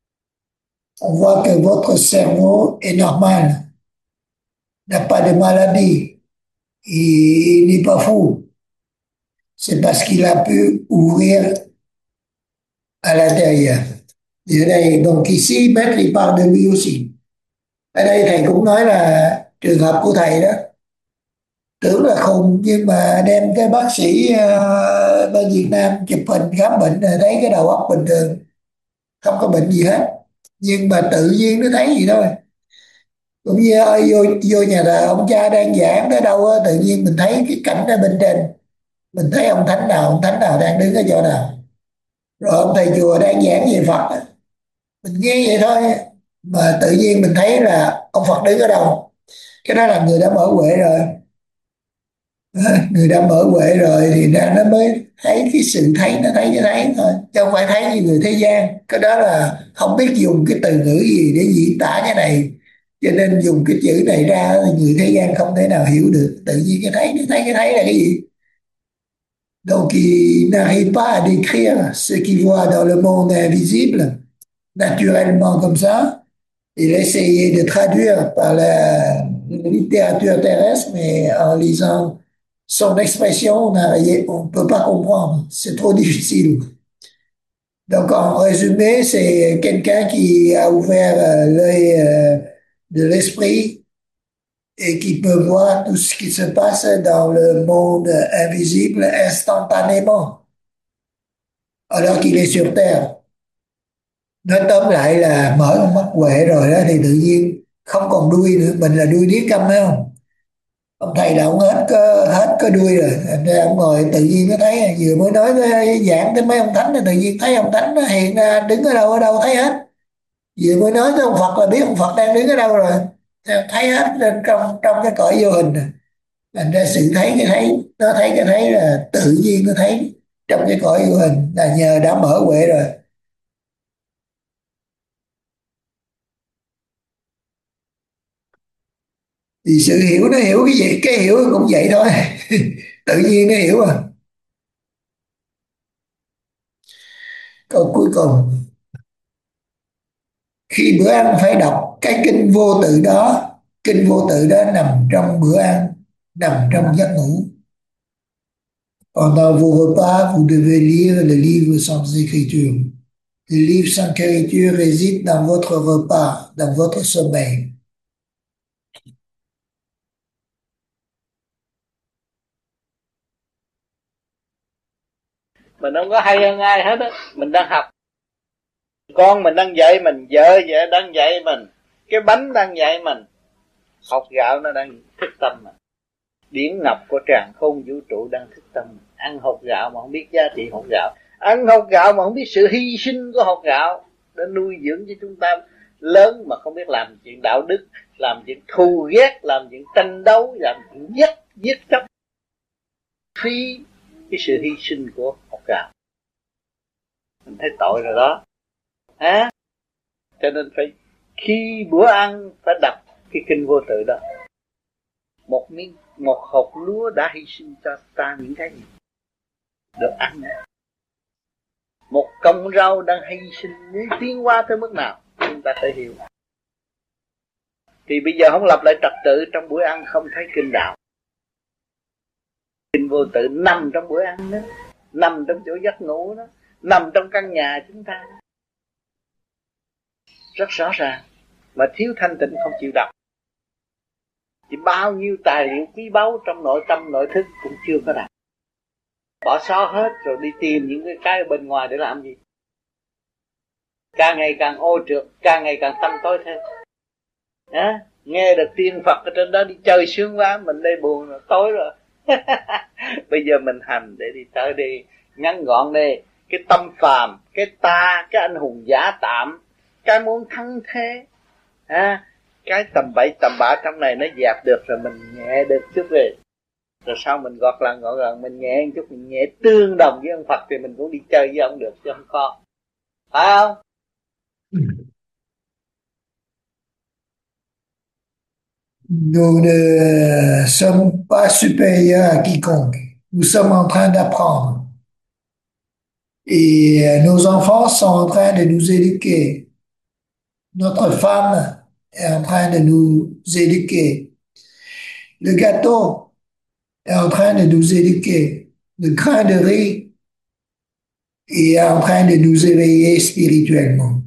on voit que votre cerveau est normal, n'a pas de maladie, il n'est pas fou. C'est parce qu'il a pu ouvrir à l'intérieur. Donc ici, Maître il parle de lui aussi. Ở đây thầy cũng nói là trường hợp của thầy đó, tưởng là khùng nhưng mà đem cái bác sĩ uh, bên Việt Nam chụp hình khám bệnh rồi thấy cái đầu óc bình thường, không có bệnh gì hết, nhưng mà tự nhiên nó thấy gì thôi. Cũng như ơi, vô vô nhà thờ ông cha đang giảng tới đâu á, tự nhiên mình thấy cái cảnh ở bên trên, mình thấy ông thánh nào ông thánh nào đang đứng ở chỗ nào, rồi ông thầy chùa đang giảng về Phật á, mình nghe vậy thôi mà tự nhiên mình thấy là ông Phật đứng ở đâu. Cái đó là người đã mở huệ rồi. Người đã mở huệ rồi thì ra nó mới thấy cái sự thấy, nó thấy cái thấy thôi, chứ không phải thấy như người thế gian. Cái đó là không biết dùng cái từ ngữ gì để diễn tả cái này, cho nên dùng cái chữ này ra thì người thế gian không thể nào hiểu được. Tự nhiên cái thấy, nó thấy cái thấy là cái gì. Donc il n'arrive pas à décrire ce qu'il voit dans le monde invisible naturellement comme ça. Il essayait de traduire par la littérature terrestre, mais en lisant son expression, on ne peut pas comprendre. C'est trop difficile. Donc, en résumé, c'est quelqu'un qui a ouvert euh, l'œil euh, de l'esprit et qui peut voir tout ce qui se passe dans le monde invisible instantanément, alors qu'il est sur Terre. Nói tóm lại là mở con mắt huệ rồi đó thì tự nhiên không còn đuôi nữa, mình là đuôi điếc câm phải không? Ông thầy là ông hết có hết có đuôi rồi, thành ra ông ngồi tự nhiên nó thấy, vừa mới nói tới giảng tới mấy ông thánh, tự nhiên thấy ông thánh nó hiện ra đứng ở đâu ở đâu thấy hết. Vừa mới nói tới ông Phật là biết ông Phật đang đứng ở đâu rồi, thấy hết trên trong trong cái cõi vô hình. Thành ra sự thấy cái thấy, nó thấy cái thấy là tự nhiên nó thấy trong cái cõi vô hình, là nhờ đã mở huệ rồi. Thì sự hiểu nó hiểu cái gì, cái hiểu cũng vậy thôi. Tự nhiên nó hiểu à. Câu cuối cùng, khi bữa ăn phải đọc cái kinh vô tự đó. Kinh vô tự đó nằm trong bữa ăn, nằm trong giấc ngủ. Pendant vos repas, vous devez lire le livre sans écriture. Le livre sans écriture réside dans votre repas, dans votre sommeil. Mình không có hay hơn ai hết á, mình đang học. Con mình đang dạy mình, vợ vợ đang dạy mình, cái bánh đang dạy mình. Hột gạo nó đang thức tâm mà. Điển ngọc của tràng không vũ trụ đang thức tâm. Ăn hột gạo mà không biết giá trị hột gạo, ăn hột gạo mà không biết sự hy sinh của hột gạo để nuôi dưỡng cho chúng ta lớn, mà không biết làm chuyện đạo đức, làm chuyện thù ghét, làm chuyện tranh đấu, làm chuyện giết giết chóc, phí cái sự hy sinh của hột gạo. Mình thấy tội rồi đó, à, cho nên phải khi bữa ăn phải đọc cái kinh vô tự đó. Một miếng, một hột lúa đã hy sinh cho ta những cái gì được ăn. Một cọng rau đang hy sinh muốn tiến hóa tới mức nào chúng ta phải hiểu. Thì bây giờ không lập lại trật tự trong bữa ăn, không thấy kinh đạo. Kinh vô tự nằm trong bữa ăn đó, nằm trong chỗ giấc ngủ đó, nằm trong căn nhà chúng ta, rất rõ ràng. Mà thiếu thanh tịnh không chịu đọc thì bao nhiêu tài liệu quý báu trong nội tâm nội thức cũng chưa có đọc. Bỏ xó hết rồi đi tìm những cái cái bên ngoài để làm gì? càng ngày càng ô trượt, càng ngày càng tâm tối thêm. À, nghe được tiên Phật ở trên đó đi chơi sướng quá, mình đây buồn rồi, tối rồi. Bây giờ mình hành để đi tới đi, ngắn gọn đi. Cái tâm phàm, cái ta, cái anh hùng giả tạm, cái muốn thắng thế, à, cái tầm bậy tầm bạ trong này nó dẹp được rồi, mình nhẹ được chút về. Rồi sau mình gọt lần gọt lần, mình nhẹ một chút, mình nhẹ tương đồng với ông Phật thì mình cũng đi chơi với ông được chứ không khó. Phải không? Nous ne sommes pas supérieurs à quiconque. Nous sommes en train d'apprendre. Et euh, nos enfants sont en train de nous éduquer. Notre femme est en train de nous éduquer. Le gâteau est en train de nous éduquer. Le grain de riz est en train de nous éveiller spirituellement.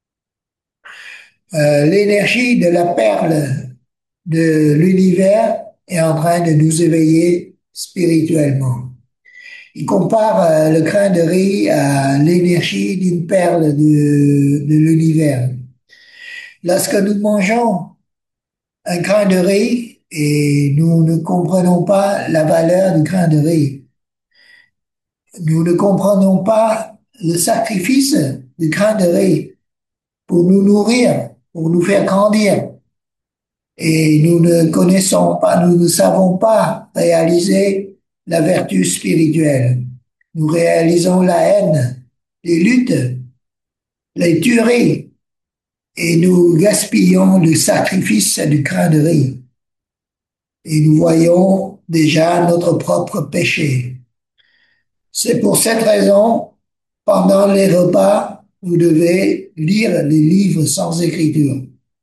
Euh, l'énergie de la perle de l'univers est en train de nous éveiller spirituellement. Il compare euh, le grain de riz à l'énergie d'une perle de, de l'univers. Lorsque nous mangeons un grain de riz et nous ne comprenons pas la valeur du grain de riz, nous ne comprenons pas le sacrifice du grain de riz pour nous nourrir, pour nous faire grandir. Et nous ne connaissons pas, nous ne savons pas réaliser la vertu spirituelle. Nous réalisons la haine, les luttes, les tueries, et nous gaspillons le sacrifice du grain de riz. Et nous voyons déjà notre propre péché. C'est pour cette raison, pendant les repas, vous devez lire les livres sans écriture.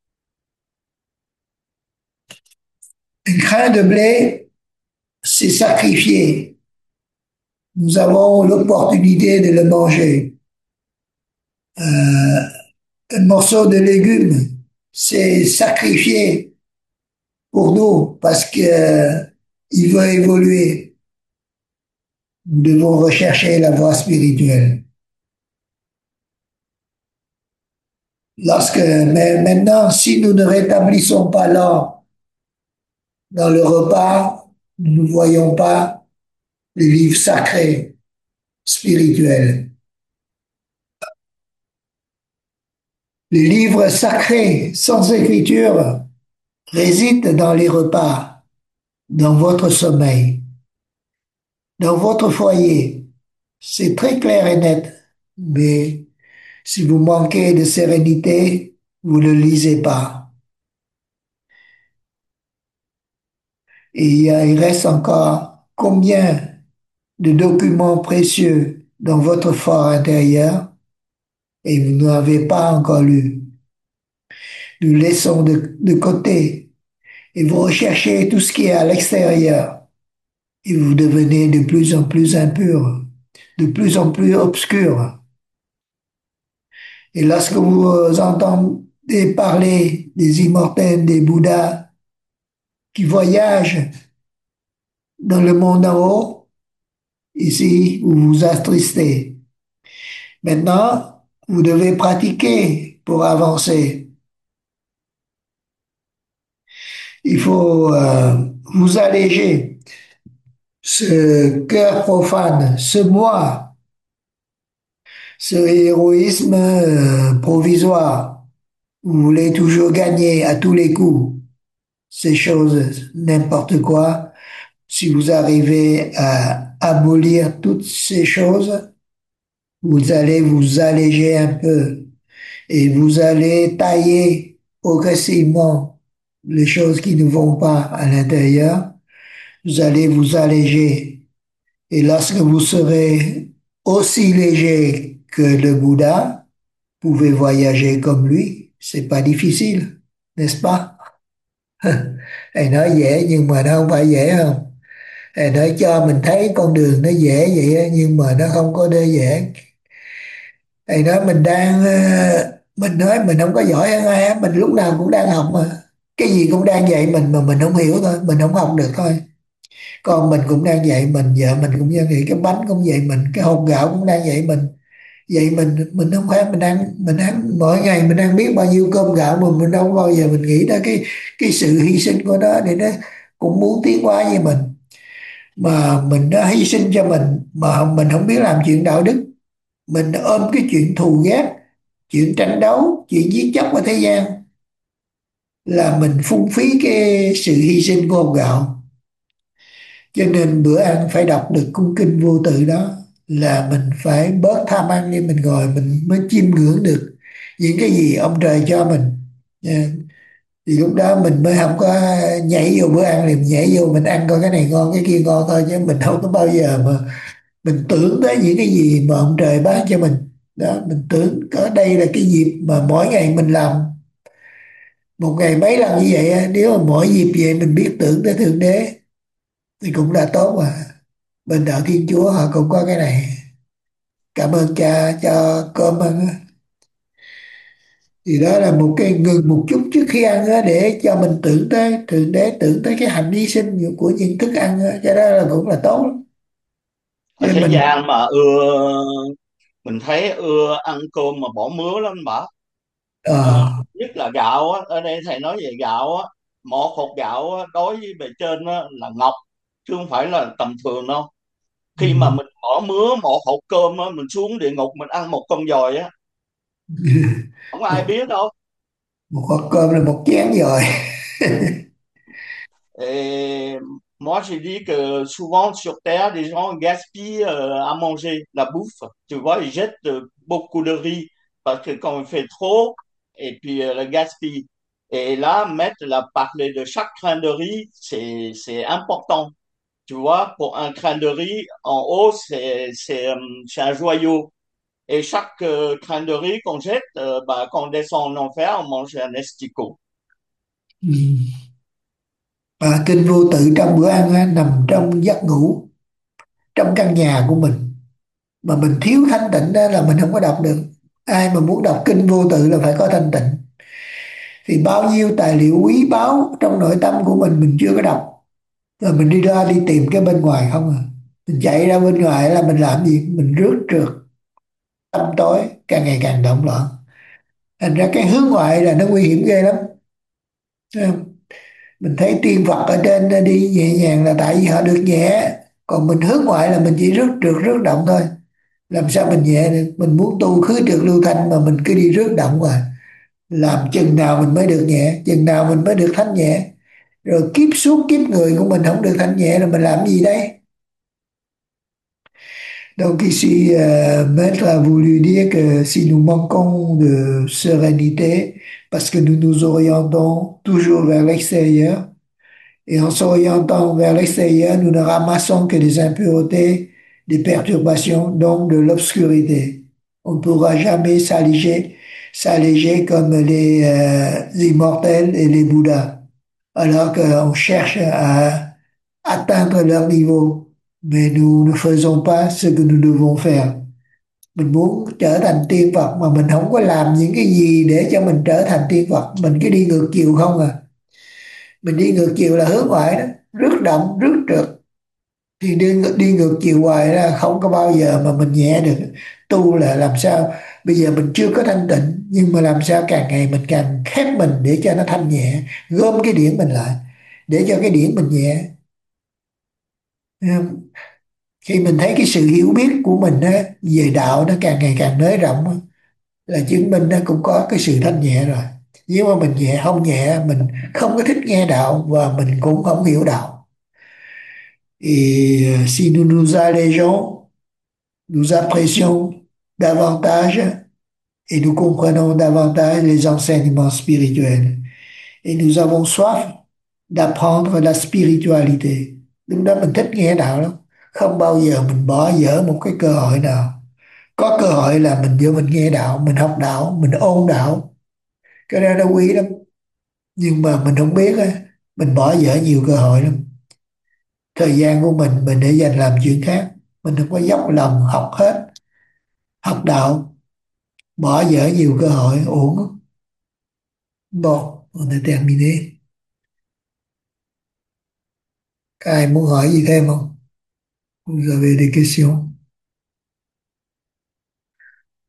Un grain de blé, c'est sacrifié. Nous avons l'opportunité de le manger. Euh, un morceau de légumes, c'est sacrifié pour nous parce que euh, il veut évoluer. Nous devons rechercher la voie spirituelle. Lorsque, mais maintenant, si nous ne rétablissons pas l'ordre dans le repas, nous ne voyons pas les livres sacrés, spirituels. Les livres sacrés sans écriture résident dans les repas, dans votre sommeil, dans votre foyer. C'est très clair et net, mais si vous manquez de sérénité, vous ne lisez pas. Et il, y a, il reste encore combien de documents précieux dans votre fort intérieur et vous n'avez pas encore lu. Nous laissons de, de côté et vous recherchez tout ce qui est à l'extérieur et vous devenez de plus en plus impur, de plus en plus obscur. Et lorsque vous entendez parler des immortels, des Bouddhas qui voyagent dans le monde en haut, ici, vous vous attristez. Maintenant, vous devez pratiquer pour avancer. Il faut euh, vous alléger. Ce cœur profane, ce moi, ce héroïsme euh, provisoire, vous voulez toujours gagner à tous les coups. Ces choses, n'importe quoi. Si vous arrivez à abolir toutes ces choses, vous allez vous alléger un peu et vous allez tailler progressivement les choses qui ne vont pas à l'intérieur. Vous allez vous alléger. Et lorsque vous serez aussi léger que le Bouddha, vous pouvez voyager comme lui. C'est pas difficile, n'est-ce pas? Thầy nói dễ nhưng mà nó không phải dễ không? Thầy nói cho mình thấy con đường nó dễ vậy á, nhưng mà nó không có đơn giản. Thầy nói mình đang mình nói mình không có giỏi hơn ai á, mình lúc nào cũng đang học mà. Cái gì cũng đang dạy mình mà mình không hiểu thôi, mình không học được thôi. Con mình cũng đang dạy mình, vợ mình cũng đang dạy, cái bánh cũng dạy mình, cái hột gạo cũng đang dạy mình. Vậy mình mình không phải mình ăn mình ăn mỗi ngày mình ăn biết bao nhiêu cơm gạo mà mình đâu có bao giờ mình nghĩ tới cái cái sự hy sinh của nó để nó cũng muốn tiến hóa như mình, mà mình đã hy sinh cho mình mà mình không biết làm chuyện đạo đức. Mình ôm cái chuyện thù ghét, chuyện tranh đấu, chuyện giết chóc ở thế gian, là mình phung phí cái sự hy sinh của hột gạo. Cho nên bữa ăn phải đọc được cung kinh vô tự đó, là mình phải bớt tham ăn đi, mình ngồi mình mới chiêm ngưỡng được những cái gì ông trời cho mình. Nha. Thì lúc đó mình mới không có nhảy vô bữa ăn liền, nhảy vô mình ăn coi cái này ngon cái kia ngon thôi, chứ mình không có bao giờ mà mình tưởng tới những cái gì mà ông trời ban cho mình. Đó, mình tưởng có đây là cái dịp mà mỗi ngày mình làm một ngày mấy lần như vậy á, nếu mà mỗi dịp vậy mình biết tưởng tới Thượng Đế thì cũng đã tốt mà. Bên đạo Thiên Chúa họ cũng có cái này, cảm ơn cha cho cơm ăn á. Thì đó là một cái ngừng một chút trước khi ăn á, để cho mình tưởng tới Thượng Đế, tưởng tới cái hạnh hy sinh của những thức ăn á, cái đó là cũng là tốt lắm. Ở Để thế mình gian mà ưa, mình thấy ưa ăn cơm mà bỏ mứa lắm bà. Ờ, ờ, nhất là gạo á, ở đây thầy nói về gạo á, một hột gạo á, đối với bề trên á, là ngọc, chứ không phải là tầm thường đâu. ừ, Khi mà mình bỏ mứa một hột cơm á, mình xuống địa ngục mình ăn một con dòi á, không ai một biết đâu. một hộp cơm là một chén rồi. Et moi, j'ai dit que souvent sur Terre, les gens gaspillent euh, à manger, la bouffe. Tu vois, ils jettent euh, beaucoup de riz parce que quand il fait trop, et puis euh, le gaspille. Et là, mettre la parler de chaque grain de riz, c'est c'est important. Tu vois, pour un grain de riz, en haut, c'est c'est euh, c'est un joyau. Et chaque euh, grain de riz qu'on jette, euh, bah, quand on descend en enfer, on mange un esticot. Ừ. Và kinh vô tự trong bữa ăn á, nằm trong giấc ngủ, trong căn nhà của mình, mà mình thiếu thanh tịnh đó là mình không có đọc được. Ai mà muốn đọc kinh vô tự là phải có thanh tịnh. Thì bao nhiêu tài liệu quý báu trong nội tâm của mình mình chưa có đọc, rồi mình đi ra đi tìm cái bên ngoài không à. Mình chạy ra bên ngoài là mình làm gì, mình rước trượt, tâm tối càng ngày càng động loạn. Thành ra cái hướng ngoại là nó nguy hiểm ghê lắm. Thấy không? Mình thấy tiên Phật ở trên đi nhẹ nhàng là tại vì họ được nhẹ, còn mình hướng ngoại là mình chỉ rước trượt rước động thôi. Làm sao mình nhẹ được, mình muốn tu khứ trượt lưu thanh mà mình cứ đi rước động hoài. Làm chừng nào mình mới được nhẹ, chừng nào mình mới được thanh nhẹ, rồi kiếp suốt kiếp người của mình không được thanh nhẹ là mình làm gì đây. Donc ici, euh, Maître a voulu dire que si nous manquons de sérénité, parce que nous nous orientons toujours vers l'extérieur, et en s'orientant vers l'extérieur, nous ne ramassons que des impuretés, des perturbations, donc de l'obscurité. On ne pourra jamais s'alléger, s'alléger comme les euh, immortels et les Bouddhas, alors qu'on cherche à atteindre leur niveau, mais nous ne faisons pas ce que nous devons faire. Mình muốn trở thành tiên Phật mà mình không có làm những cái gì để cho mình trở thành tiên Phật, mình cứ đi ngược chiều không à. Mình đi ngược chiều là hướng ngoại đó, rước động rước trượt, thì đi, đi ngược chiều hoài là không có bao giờ mà mình nhẹ được. Tu là làm sao, bây giờ mình chưa có thanh tịnh, nhưng mà làm sao càng ngày mình càng khép mình để cho nó thanh nhẹ, gom cái điển mình lại để cho cái điển mình nhẹ. Thấy không? Khi mình thấy cái sự hiểu biết của mình á, về đạo nó càng ngày càng nới rộng á, là chứng minh nó cũng có cái sự thanh nhẹ rồi. Nếu mà mình nhẹ không nhẹ, mình không có thích nghe đạo và mình cũng không hiểu đạo. Et euh, si nous nous allégeons, nous apprécions davantage et nous comprenons davantage les enseignements spirituels. Et nous avons soif d'apprendre la spiritualité. Lúc đó mình thích nghe đạo lắm. Không bao giờ mình bỏ dở một cái cơ hội nào. Có cơ hội là mình vô mình nghe đạo, mình học đạo, mình ôn đạo. Cái đó nó quý lắm. Nhưng mà mình không biết á, mình bỏ dở nhiều cơ hội lắm. Thời gian của mình mình để dành làm chuyện khác, mình không có dốc lòng học hết. Học đạo bỏ dở nhiều cơ hội uổng. Bon, on a terminé. Các ai muốn hỏi gì thêm không? Vous avez des questions?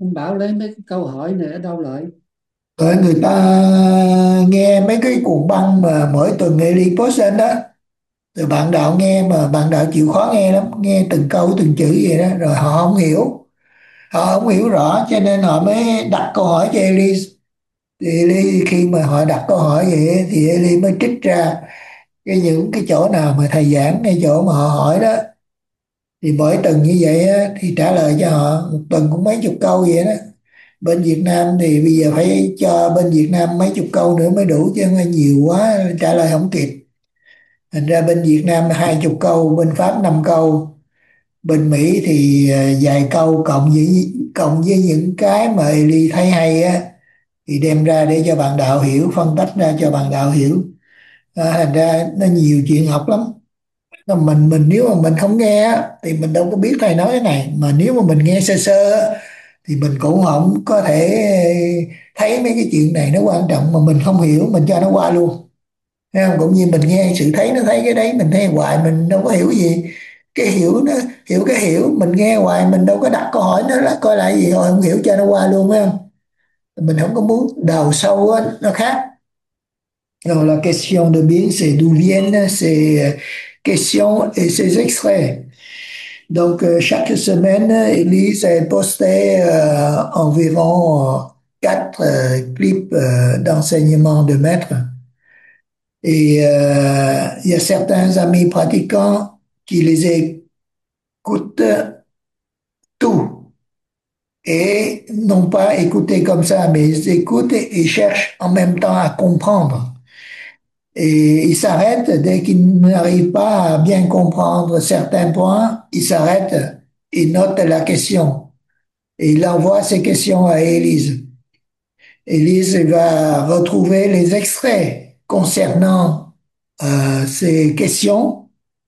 Ông Bảo lấy mấy cái câu hỏi này ở đâu lại? Rồi người ta nghe mấy cái cuộn băng mà mỗi tuần Eli post lên đó, rồi bạn đạo nghe mà bạn đạo chịu khó nghe lắm, nghe từng câu từng chữ vậy đó, rồi họ không hiểu, họ không hiểu rõ cho nên họ mới đặt câu hỏi cho Eli. Thì Eli khi mà họ đặt câu hỏi vậy thì Eli mới trích ra cái những cái chỗ nào mà thầy giảng, cái chỗ mà họ hỏi đó, thì mỗi tuần như vậy á, thì trả lời cho họ một tuần cũng mấy chục câu vậy đó. Bên Việt Nam thì bây giờ phải cho bên Việt Nam mấy chục câu nữa mới đủ, chứ không phải nhiều quá trả lời không kịp. Thành ra bên Việt Nam hai chục câu, bên Pháp năm câu, bên Mỹ thì ờ, vài câu, cộng với cộng với những cái mà Ly thấy hay á thì đem ra để cho bạn đạo hiểu, phân tích ra cho bạn đạo hiểu. À, thành ra nó nhiều chuyện học lắm. Mà mình mình nếu mà mình không nghe á, thì mình đâu có biết thầy nói cái này, mà nếu mà mình nghe sơ sơ á, thì mình cũng không có thể thấy mấy cái chuyện này nó quan trọng, mà mình không hiểu mình cho nó qua luôn. Thấy không? Cũng như mình nghe sự thấy nó thấy cái đấy, mình thấy hoài mình đâu có hiểu gì. Cái hiểu nó hiểu cái hiểu, mình nghe hoài mình đâu có đặt câu hỏi nó là coi lại gì, rồi không hiểu cho nó qua luôn, phải không? Mình không có muốn đào sâu á, nó khác. Alors la question de bien, c'est d'où viennent ces euh, questions et ces extraits. Donc euh, chaque semaine, Elise elle postait euh, environ euh, quatre euh, clips euh, d'enseignement de maître. Et euh, il y a certains amis pratiquants qui les écoutent tout et non pas écouter comme ça, mais ils écoutent et cherchent en même temps à comprendre. Et ils s'arrêtent dès qu'ils n'arrivent pas à bien comprendre certains points, ils s'arrêtent et notent la question. Et il envoie ces questions à Élise. Élise va retrouver les extraits concernant euh, ces questions.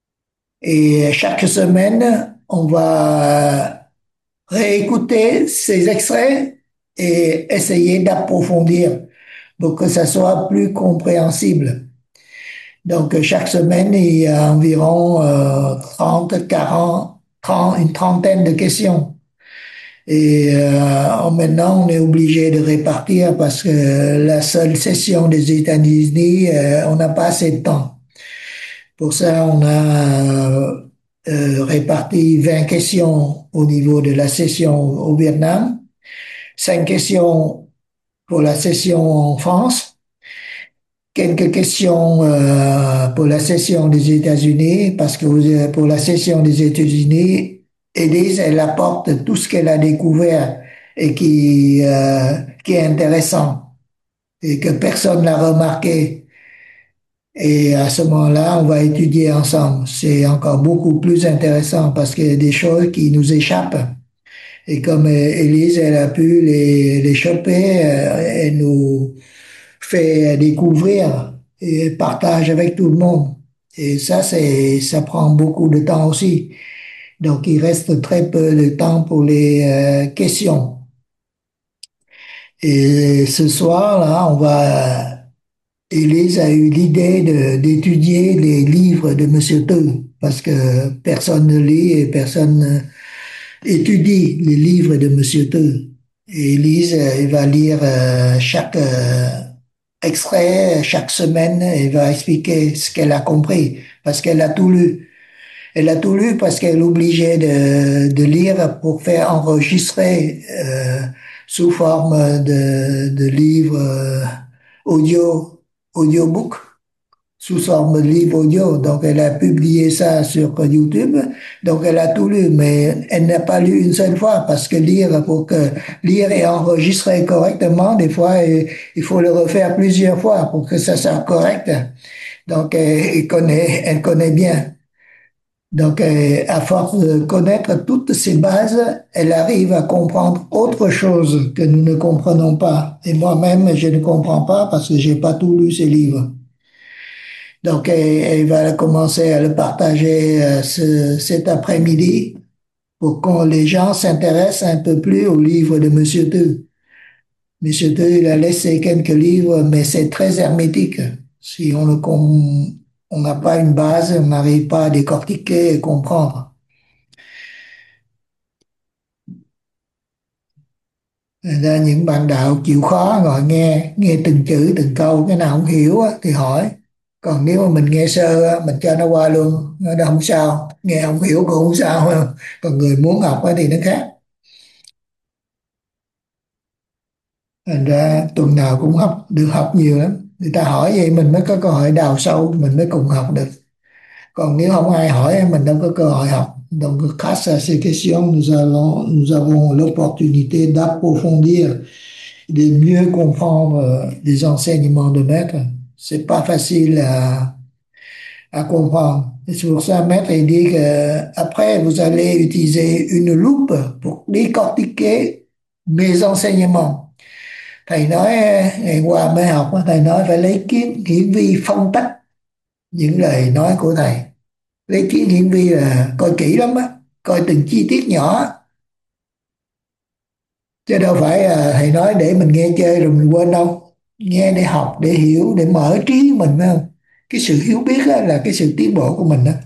Et chaque semaine, on va réécouter ces extraits et essayer d'approfondir pour que ça soit plus compréhensible. Donc, chaque semaine, il y a environ euh, trente, quarante, trente, une trentaine de questions. Et euh, maintenant, on est obligé de répartir parce que la seule session des États-Unis, euh, on n'a pas assez de temps. Pour ça, on a euh, euh, réparti vingt questions au niveau de la session au Vietnam, cinq questions pour la session en France, quelques questions euh, pour la session des États-Unis, parce que vous- pour la session des États-Unis, Elise, elle apporte tout ce qu'elle a découvert et qui, euh, qui est intéressant et que personne n'a remarqué. Et à ce moment-là, on va étudier ensemble. C'est encore beaucoup plus intéressant parce qu'il y a des choses qui nous échappent. Et comme euh, Élise, elle a pu les, les choper, euh, elle nous fait découvrir et partage avec tout le monde. Et ça, c'est, ça prend beaucoup de temps aussi. Donc, il reste très peu de temps pour les euh, questions. Et ce soir-là, on va Élise a eu l'idée de- d'étudier les livres de Monsieur Teul, parce que personne ne lit et personne ne étudie les livres de Monsieur Teul. Et Élise, euh, elle va lire euh, chaque euh, extrait, chaque semaine, elle va expliquer ce qu'elle a compris, parce qu'elle a tout lu. Elle a tout lu parce qu'elle est obligée de, de lire pour faire enregistrer euh, sous forme de, de livres euh, audio, audiobook, sous forme de livre audio. Donc elle a publié ça sur YouTube. Donc elle a tout lu, mais elle n'a pas lu une seule fois parce que lire, pour que lire et enregistrer correctement, des fois il il faut le refaire plusieurs fois pour que ça soit correct. Donc elle, elle connaît, elle connaît bien. Donc, euh, à force de connaître toutes ces bases, elle arrive à comprendre autre chose que nous ne comprenons pas. Et moi-même, je ne comprends pas parce que j'ai pas tout lu ces livres. Donc, elle, elle va commencer à le partager euh, ce, cet après-midi pour que les gens s'intéressent un peu plus aux livres de Monsieur Deux. Monsieur Deux, il a laissé quelques livres, mais c'est très hermétique. Si on ne com- on n'a pas une base, on n'arrive pas à décortiquer et comprendre. Thành ra những bạn đạo chịu khó ngồi nghe, nghe từng chữ từng câu, cái nào không hiểu á, thì hỏi. Còn nếu mà mình nghe sơ á, mình cho nó qua luôn, nó không sao, nghe không hiểu cũng không sao. Còn người muốn học á thì nó khác. Thành ra tuần nào cũng học, được học nhiều lắm. Người ta hỏi vậy mình mới có cơ hội đào sâu, mình mới cùng học được. Còn nếu không ai hỏi mình đâu có cơ hội học. Donc, grâce à ces questions, nous allons, nous avons l'opportunité d'approfondir, de mieux comprendre euh, les enseignements de maître. C'est pas facile à, à comprendre. Et c'est pour ça, maître, il dit que après, vous allez utiliser une loupe pour décortiquer mes enseignements. Thầy nói ngày qua mới học, thầy nói phải lấy kiếm hiển vi phân tích những lời nói của thầy. Lấy kiến hiển vi là coi kỹ lắm á, coi từng chi tiết nhỏ, chứ đâu phải là thầy nói để mình nghe chơi rồi mình quên đâu. Nghe để học, để hiểu, để mở trí mình, phải không? Cái sự hiểu biết á, là cái sự tiến bộ của mình đó.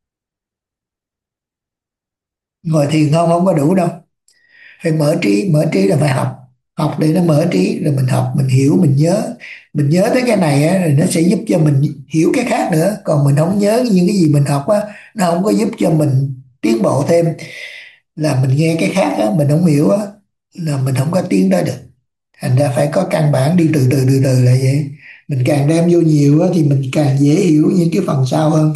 Ngồi thiền không không có đủ đâu, phải mở trí. Mở trí là phải học. Học để nó mở trí, rồi mình học, mình hiểu, mình nhớ. Mình nhớ tới cái này á, rồi nó sẽ giúp cho mình hiểu cái khác nữa. Còn mình không nhớ những cái gì mình học á, nó không có giúp cho mình tiến bộ thêm. Là mình nghe cái khác á, mình không hiểu á, là mình không có tiến tới được. Thành ra phải có căn bản, đi từ từ từ từ là vậy. Mình càng đem vô nhiều á, thì mình càng dễ hiểu những cái phần sau hơn.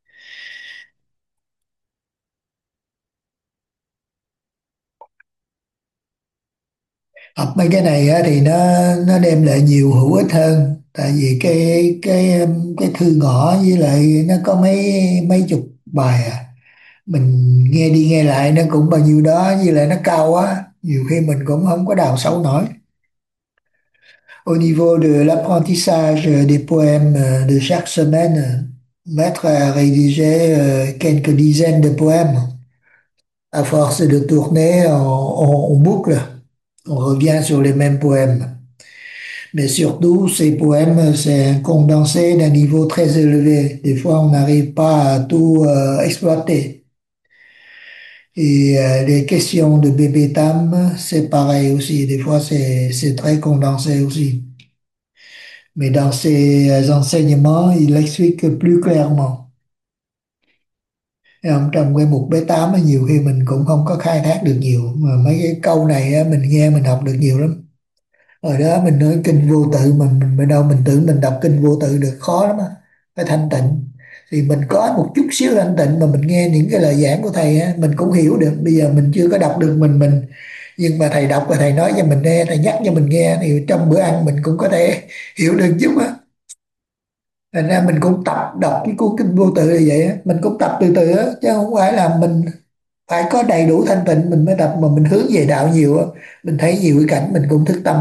Học mấy cái này á, thì nó nó đem lại nhiều hữu ích hơn. Tại vì cái cái cái thư ngõ với lại nó có mấy mấy chục bài à. Mình nghe đi nghe lại nó cũng bao nhiêu đó, với lại nó cao quá, nhiều khi mình cũng không có đào sâu nổi. Au niveau de l'apprentissage des poèmes euh, de chaque semaine, euh, Maître a rédigé euh, quelques dizaines de poèmes. À force de tourner en, en- en boucle, on revient sur les mêmes poèmes. Mais surtout, ces poèmes, c'est condensé d'un niveau très élevé. Des fois, on n'arrive pas à tout euh, exploiter. Et euh, les questions de bébé Tam, c'est pareil aussi. Des fois, c'est c'est très condensé aussi. Mais dans ses enseignements, il explique plus clairement. Thấy không? Trong cái mục b tám á, nhiều khi mình cũng không có khai thác được nhiều, mà mấy cái câu này á, mình nghe mình học được nhiều lắm. Hồi đó mình nói kinh vô tự, mà mình mình đâu mình tưởng mình đọc kinh vô tự được, khó lắm á. Phải thanh tịnh. Thì mình có một chút xíu thanh tịnh mà mình nghe những cái lời giảng của thầy á, mình cũng hiểu được. Bây giờ mình chưa có đọc được mình mình nhưng mà thầy đọc và thầy nói cho mình nghe, thầy nhắc cho mình nghe, thì trong bữa ăn mình cũng có thể hiểu được chút á. Thành ra mình cũng tập đọc cái cuốn kinh vô tự như vậy á, mình cũng tập từ từ á, chứ không phải là mình phải có đầy đủ thanh tịnh mình mới tập, mà mình hướng về đạo nhiều á, mình thấy nhiều cái cảnh mình cũng thức tâm.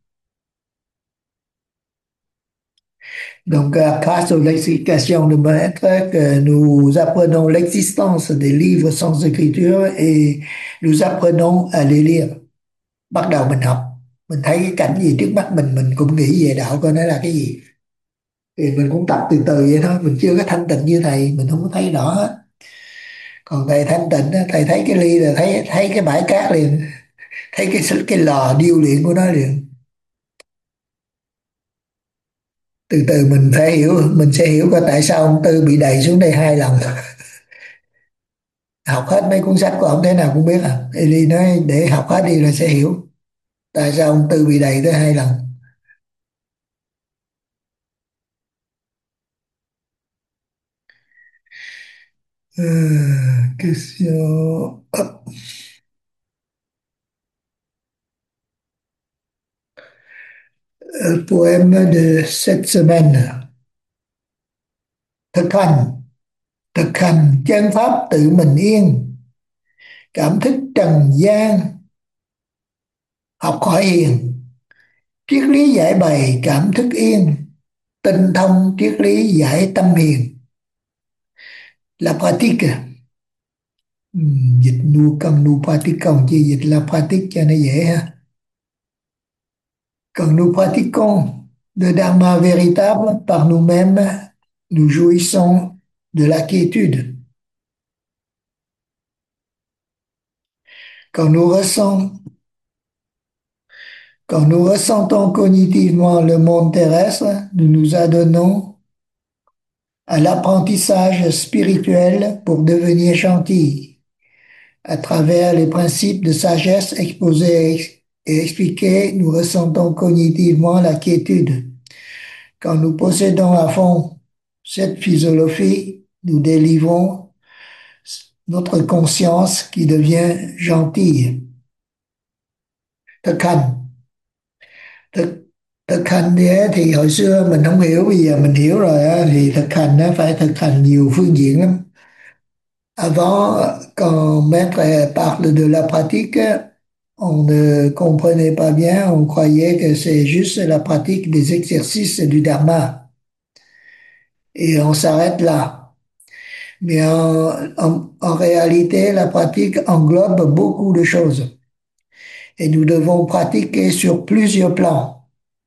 Donc, euh, grâce aux explications de maître, que nous apprenons l'existence des livres sans écriture et nous apprenons à les lire. Bắt đầu mình học, mình thấy cái cảnh gì trước mắt mình mình cũng nghĩ về đạo coi nó là cái gì. Thì mình cũng tập từ từ vậy thôi, mình chưa có thanh tịnh như thầy, mình không có thấy rõ hết. Còn thầy thanh tịnh á, thầy thấy cái ly là thấy thấy cái bãi cát liền, thấy cái cái lò điêu luyện của nó liền. Từ từ mình phải hiểu, mình sẽ hiểu coi tại sao ông Tư bị đày xuống đây hai lần. Học hết mấy cuốn sách của ông thế nào cũng biết à. Eli nói để học hết đi là sẽ hiểu tại sao ông Tư bị đày tới hai lần. Euh, question. Hop. Euh, poème de cette semaine. Thực hành, thực hành chân pháp tự mình yên, cảm thức trần gian, học hỏi hiền, triết lý giải bày cảm thức yên, tinh thông triết lý giải tâm hiền. La pratique. Ừm, dịch nu cần nu pratiquons, chứ dịch la pratique cho nó dễ ha. Quand nous pratiquons le dharma véritable par nous-mêmes, nous jouissons de la quiétude. Quand nous ressentons, Quand nous ressentons cognitivement le monde terrestre, nous nous adonnons à l'apprentissage spirituel pour devenir gentils. À travers les principes de sagesse exposés et expliqués, nous ressentons cognitivement la quiétude. Quand nous possédons à fond cette philosophie, nous délivrons notre conscience qui devient gentille. Thực hành, thực thực hành thì, thì hồi xưa mình không hiểu, bây giờ mình hiểu rồi á, thì thực hành nó phải thực hành nhiều phương diện lắm. Avant, quand maître parle de la pratique, on ne comprenait pas bien, on croyait que c'est juste la pratique des exercices du dharma. Et on s'arrête là. Mais en, en, en réalité, la pratique englobe beaucoup de choses. Et nous devons pratiquer sur plusieurs plans.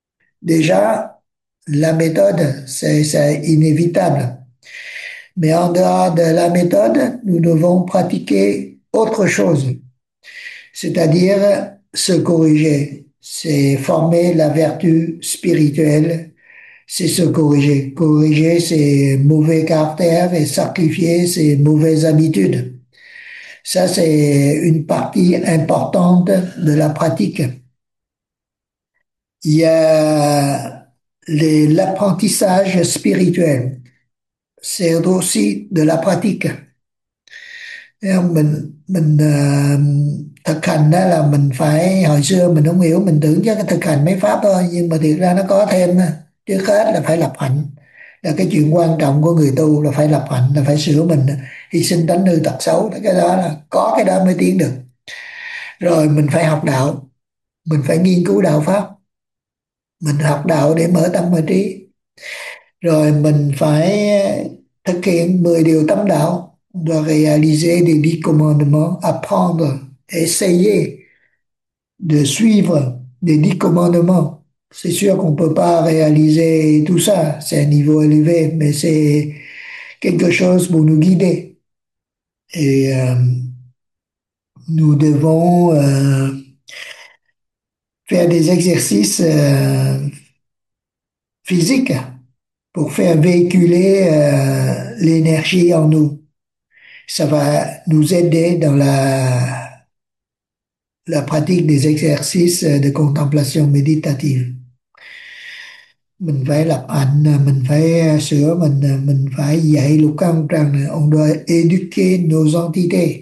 Déjà, la méthode, c'est, c'est inévitable. Mais en dehors de la méthode, nous devons pratiquer autre chose, c'est-à-dire se corriger. C'est former la vertu spirituelle, c'est se corriger. Corriger ses mauvais caractères et sacrifier ses mauvaises habitudes. Ça, c'est une partie importante de la pratique. Il y a les- l'apprentissage spirituel. C'est aussi de la pratique. Thấy không? Mình mình ờ, thực hành đó là mình phải, hồi xưa mình không hiểu, mình tưởng chắc cái thực hành mấy pháp thôi, nhưng mà thiệt ra nó có thêm á. Trước hết là phải lập hạnh, là cái chuyện quan trọng của người tu là phải lập hạnh, là phải sửa mình, hy sinh tánh hư tật xấu, cái đó là có cái đó mới tiến được. Rồi mình phải học đạo, mình phải nghiên cứu đạo pháp, mình học đạo để mở tâm mở trí. Rồi mình phải thực hiện mười điều tâm đạo, on doit réaliser les dix commandements, apprendre, essayer de suivre les dix commandements. C'est sûr qu'on peut pas réaliser tout ça, c'est un niveau élevé, mais c'est quelque chose pour nous guider. Et euh, nous devons euh, faire des exercices euh, physiques pour faire véhiculer euh, l'énergie en nous. Ça va nous aider dans la, la pratique des exercices de contemplation méditative. Mình phải lập hạnh, mình phải sửa mình, mình phải dạy lục căn rằng on doit éduquer nos entités.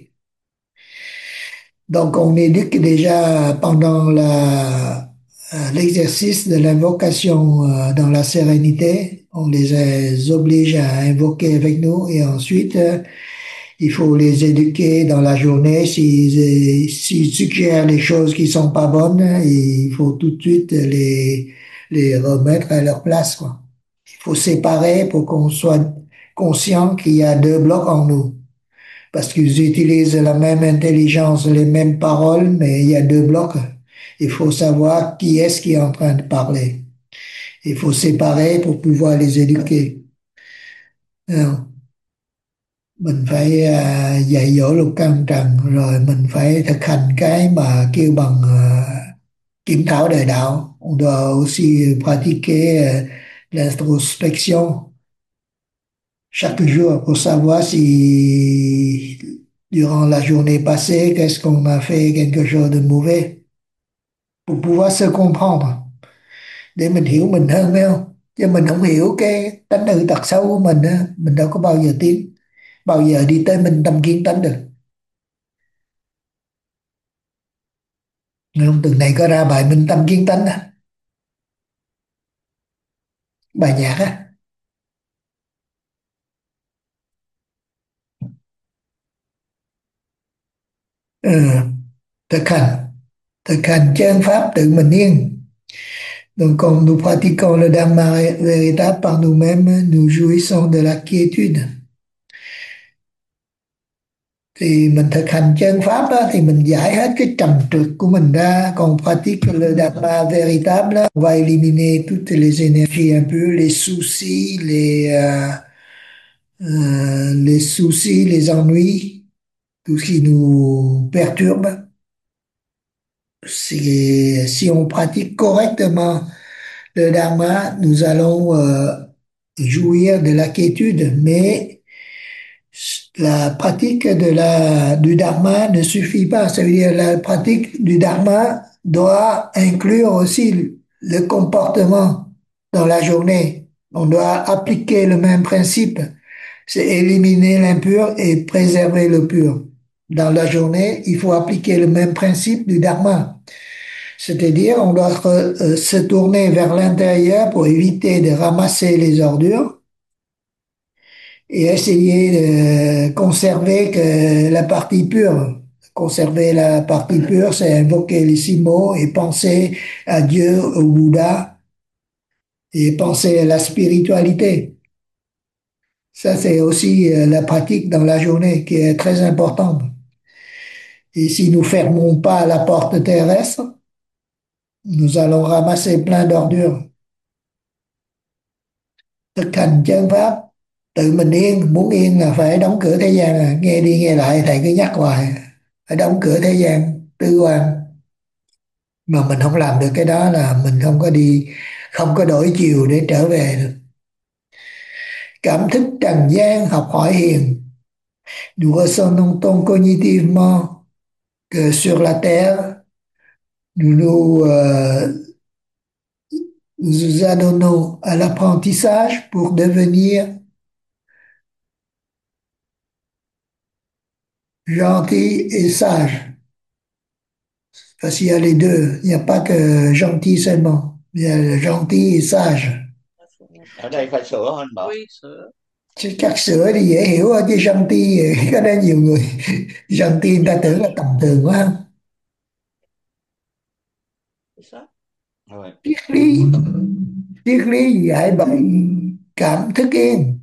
Donc on éduque déjà pendant la, euh, l'exercice de l'invocation euh, dans la sérénité, on les oblige à invoquer avec nous et ensuite euh, il faut les éduquer dans la journée. S'ils, s'ils suggèrent les choses qui sont pas bonnes, il faut tout de suite les, les remettre à leur place, quoi. Il faut séparer pour qu'on soit conscient qu'il y a deux blocs en nous. Parce qu'ils utilisent la même intelligence, les mêmes paroles, mais il y a deux blocs. Il faut savoir qui est-ce qui est en train de parler. Il faut séparer pour pouvoir les éduquer. Alors, mình phải à, dạy dỗ lục căn trần, rồi mình phải thực hành cái mà kêu bằng à, kiểm thảo đời đạo. On doit aussi pratiquer euh, l'introspection chaque jour pour savoir si durant la journée passée, qu'est-ce qu'on a fait quelque chose de mauvais, pour pouvoir se comprendre, để mình hiểu mình hơn, phải không? Chứ mình không hiểu cái tánh hư tật xấu của mình á, mình đâu có bao giờ tiến, bao giờ đi tới minh tâm kiến tánh được. Nghe không? Tuần này có ra bài minh tâm kiến tánh á, bài nhạc á. Ừ, thực hành, thực hành chân pháp tự mình yên. Donc, quand nous pratiquons le Dharma véritable par nous-mêmes, nous jouissons de la quiétude. Thì mình thực hành chân pháp đó, thì mình giải hết cái trầm trượt của mình ra. Còn pratique le Dharma véritable, on va éliminer toutes les énergies un peu, les soucis, les, euh, euh, les soucis, les ennuis, tout ce qui nous perturbe. Si, si on pratique correctement le dharma, nous allons euh, jouir de la quiétude, mais la pratique de la, du dharma ne suffit pas. Ça veut dire la pratique du dharma doit inclure aussi le comportement dans la journée. On doit appliquer le même principe, c'est éliminer l'impur et préserver le pur. Dans la journée, il faut appliquer le même principe du dharma. C'est-à-dire, on doit euh, se tourner vers l'intérieur pour éviter de ramasser les ordures et essayer de conserver que la partie pure. Conserver la partie pure, c'est invoquer les six mots et penser à Dieu, au Bouddha et penser à la spiritualité. Ça, c'est aussi euh, la pratique dans la journée qui est très importante. Et si nous fermons pas la porte terrestre, nous allons ramasser plein d'ordures. Thực hành chân pháp, tự mình yên, muốn yên là phải đóng cửa thế gian à. Nghe đi nghe lại thầy cứ nhắc hoài, phải đóng cửa thế gian, tư quan. Mà mình không làm được cái đó là mình không có đi, không có đổi chiều để trở về được. Cảm thức trần gian, học hỏi hiền. Nous ressentons cognitivement que sur la terre, nous nous, euh, nous adonnons à l'apprentissage pour devenir gentils et sages. Parce qu'il y a les deux, il n'y a pas que gentil seulement, il y a le gentil et sage. Ở đây phải sửa hơn bảo. Chứ chắc sửa thì dễ hiểu thôi, chứ gentil cái đó nhiều người gentil người ta tưởng là tầm thường quá. Rồi. Triết lý, triết lý dạy bệnh cảm thức yên.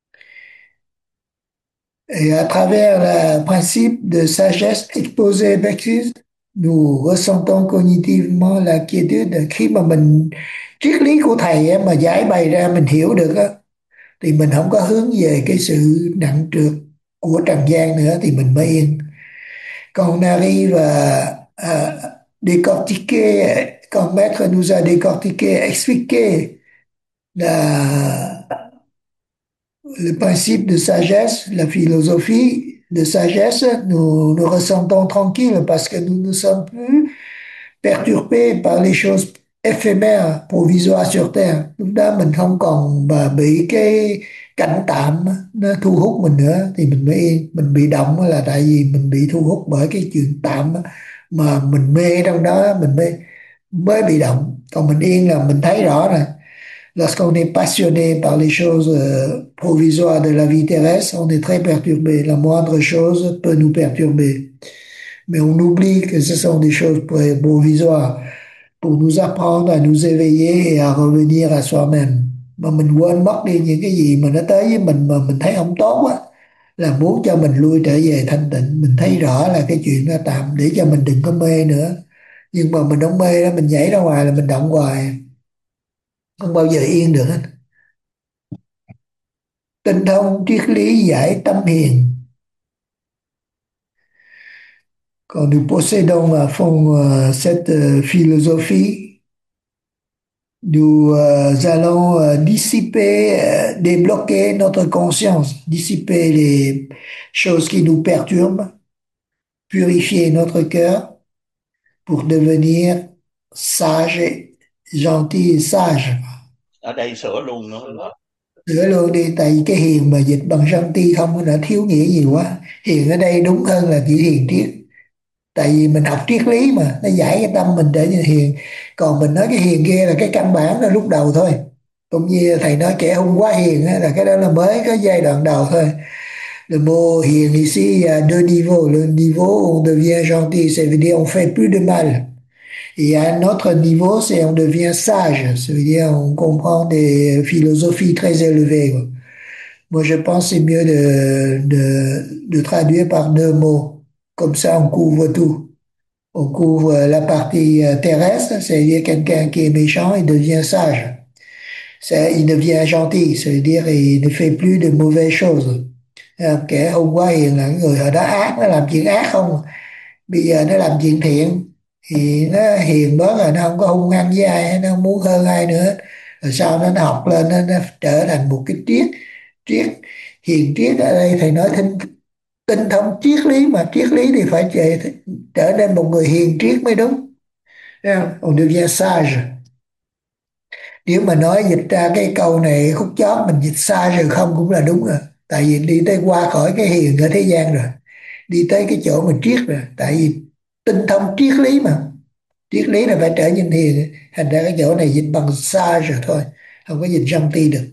Et à travers le principe de sagesse exposé Bexis, nous ressentons cognitivement la quiétude. Khi mà mình triết lý của thầy á, mà giải bày ra mình hiểu được á, thì mình không có hướng về cái sự nặng trược của trần gian nữa thì mình mới yên. Quand on arrive à, à décortiquer, quand Maître nous a décortiqué, expliqué la, le principe de sagesse, la philosophie de sagesse, nous nous ressentons tranquilles parce que nous ne sommes plus perturbés par les choses éphémères, provisoires sur terre. Lúc đó mình không còn mà bị cái cảnh tạm nó thu hút mình nữa thì mình mới yên. Mình bị động là tại vì mình bị thu hút bởi cái chuyện tạm mà mình mê trong đó mình mới mới bị động. Còn mình yên là mình thấy rõ rồi. Lorsqu'on est passionné par les choses euh, provisoires de la vie terrestre, on est très perturbé. La moindre chose peut nous perturber. Mais on oublie que ce sont des choses provisoires pour nous apprendre à nous éveiller et à revenir à soi-même. Mà mình quên mất đi những cái gì mà nó tới với mình mà mình thấy không tốt á, là muốn cho mình lui trở về thanh tịnh. Mình thấy rõ là cái chuyện đó tạm để cho mình đừng có mê nữa. Nhưng mà mình không mê đó, mình nhảy ra ngoài là mình động hoài, không bao giờ yên được hết. Tinh thông triết lý giải tâm hiền. Quand nous possédons à fond euh, cette euh, philosophie, nous euh, allons euh, dissiper, euh, débloquer notre conscience, dissiper les choses qui nous perturbent, purifier notre cœur pour devenir sage, et gentil et sage. Ở đây sửa luôn nữa là Sửa luôn đi, tại vì cái hiền mà dịch bằng gentil không nó thiếu nghĩa nhiều quá. Hiền ở đây đúng hơn là chỉ hiền triết. Tại vì mình học triết lý mà nó giải cái tâm mình trở nên hiền, còn mình nói cái hiền kia là cái căn bản là lúc đầu thôi. Cũng như thầy nói kẻ hung quá hiền á, là cái đó là mới có giai đoạn đầu thôi. Le mot hiền ici il y a deux niveaux. Le niveau où on devient gentil, ça veut dire on fait plus de mal. Et il y a un autre niveau, c'est on devient sage, ça veut dire on comprend des philosophies très élevées, quoi. Moi, je pense que c'est mieux de, de, de traduire par deux mots. Comme ça, on couvre tout. On couvre la partie terrestre, c'est-à-dire quelqu'un qui est méchant, il devient sage. Ça, il devient gentil, c'est-à-dire il ne fait plus de mauvaises choses. Kẻ hôm qua hiền là người hồi đó ác, nó làm chuyện ác không? Bây giờ nó làm chuyện thiện. thì nó hiền bớt rồi, nó không có hung hăng với ai, nó không muốn hơn ai nữa. Rồi sau đó nó học lên, nó, nó trở thành một cái triết. Triết hiền triết ở đây thầy nói tinh tinh thông triết lý, mà triết lý thì phải trở, trở nên một người hiền triết mới đúng. Thấy không? On devient sage. Nếu mà nói dịch ra cái câu này khúc chót mình dịch sai rồi không cũng là đúng rồi. Tại vì đi tới qua khỏi cái hiền ở thế gian rồi, đi tới cái chỗ mình triết rồi. Tại vì tinh thông triết lý mà, triết lý là phải trở nên hiền. Thành ra cái chỗ này dịch bằng sai rồi thôi, không có dịch gentil được.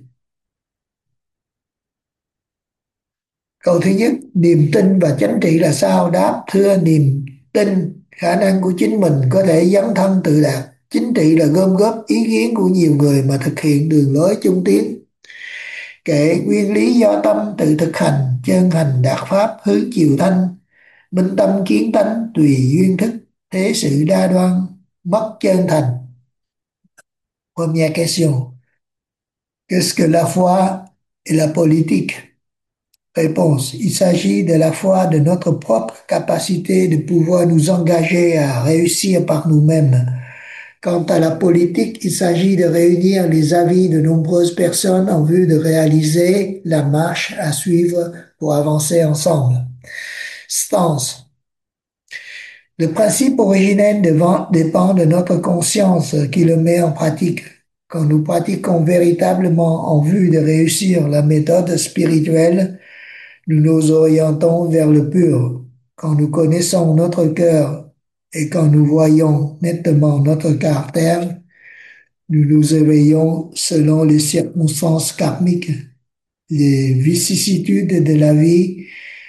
Câu thứ nhất, niềm tin và chánh trị là sao? Đáp: thưa, niềm tin khả năng của chính mình có thể dấn thân tự đạt. Chính trị là gom góp ý kiến của nhiều người mà thực hiện đường lối chung tiến. Kệ nguyên lý do tâm tự thực hành, chân hành đạt pháp hướng chiều thanh. Minh tâm kiến tánh tùy duyên thức, thế sự đa đoan mất chân thành. Première question. Qu'est-ce que la foi et la politique? Réponse. Il s'agit de la foi de notre propre capacité de pouvoir nous engager à réussir par nous-mêmes. Quant à la politique, il s'agit de réunir les avis de nombreuses personnes en vue de réaliser la marche à suivre pour avancer ensemble. Stance. Le principe originel devant- dépend de notre conscience qui le met en pratique. Quand nous pratiquons véritablement en vue de réussir la méthode spirituelle, nous nous orientons vers le pur. Quand nous connaissons notre cœur et quand nous voyons nettement notre caractère, nous nous éveillons selon les circonstances karmiques, les vicissitudes de la vie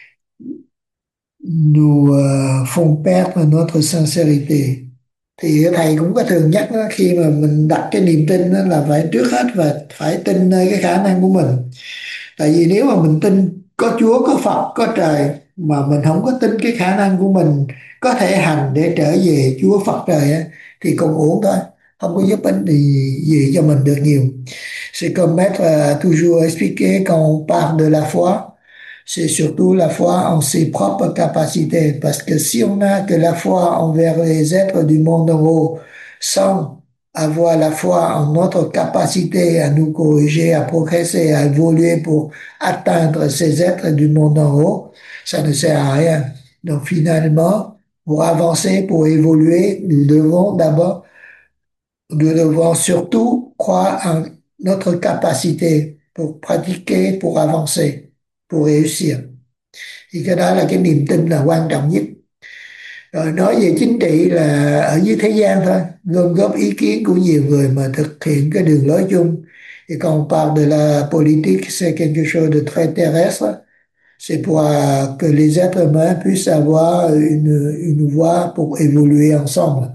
nous ờ, font perdre notre sincérité. Thì thầy cũng có thường nhắc đó, khi mà mình đặt cái niềm tin đó là phải trước hết và phải tin nơi cái khả năng của mình. Tại vì nếu mà mình tin có Chúa, có Phật, có trời mà mình không có tin cái khả năng của mình có thể hành để trở về Chúa Phật trời á, thì cũng uổng thôi, không có giúp ích gì, gì cho mình được nhiều. C'est comme Maître a toujours expliqué quand on parle de la foi, c'est surtout la foi en ses propres capacités. Parce que si on n'a que la foi envers les êtres du monde en haut, sans avoir la foi en notre capacité à nous corriger, à progresser, à évoluer pour atteindre ces êtres du monde en haut, ça ne sert à rien. Donc finalement, pour avancer, pour évoluer, nous devons d'abord, nous devons surtout croire en notre capacité pour pratiquer, pour avancer, pour réussir. Thì cái đó là cái niềm tin là quan trọng nhất. Rồi nói về chính trị là ở dưới thế gian thôi, gom góp ý kiến của nhiều người mà thực hiện cái đường lối chung. Et quand on parle de la politique, c'est quelque chose de très terrestre. C'est pour euh, que les êtres humains puissent avoir une, une voie pour évoluer ensemble.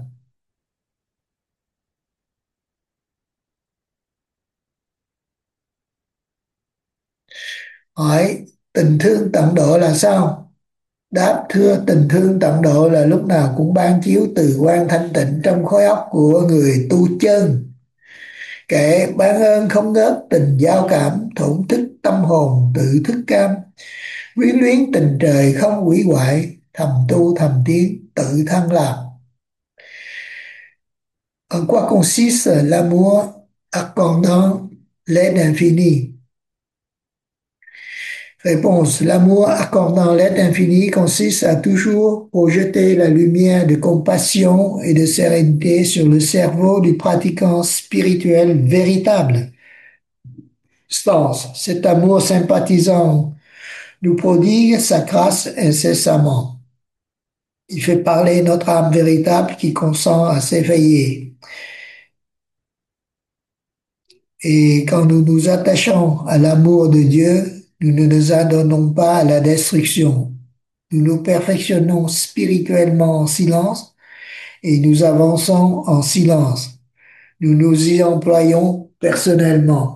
Hỏi, tình thương tận độ là sao? Đáp: thưa, tình thương tận độ là lúc nào cũng ban chiếu từ quan thanh tịnh trong khối óc của người tu chân. Kệ ban ơn không ngớt tình giao cảm, thổn thức tâm hồn tự thức cam. Quyến luyến tình trời không hủy hoại, thầm tu thầm tiến tự thăng lạc. En quoi consiste l'amour accordant l'aide infinie? Réponse. L'amour accordant l'aide infinie consiste à toujours projeter la lumière de compassion et de sérénité sur le cerveau du pratiquant spirituel véritable. Stance. Cet amour sympathisant nous prodigue sa grâce incessamment. Il fait parler notre âme véritable qui consent à s'éveiller. Et quand nous nous attachons à l'amour de Dieu, nous ne nous adonnons pas à la destruction. Nous nous perfectionnons spirituellement en silence et nous avançons en silence. Nous nous y employons personnellement.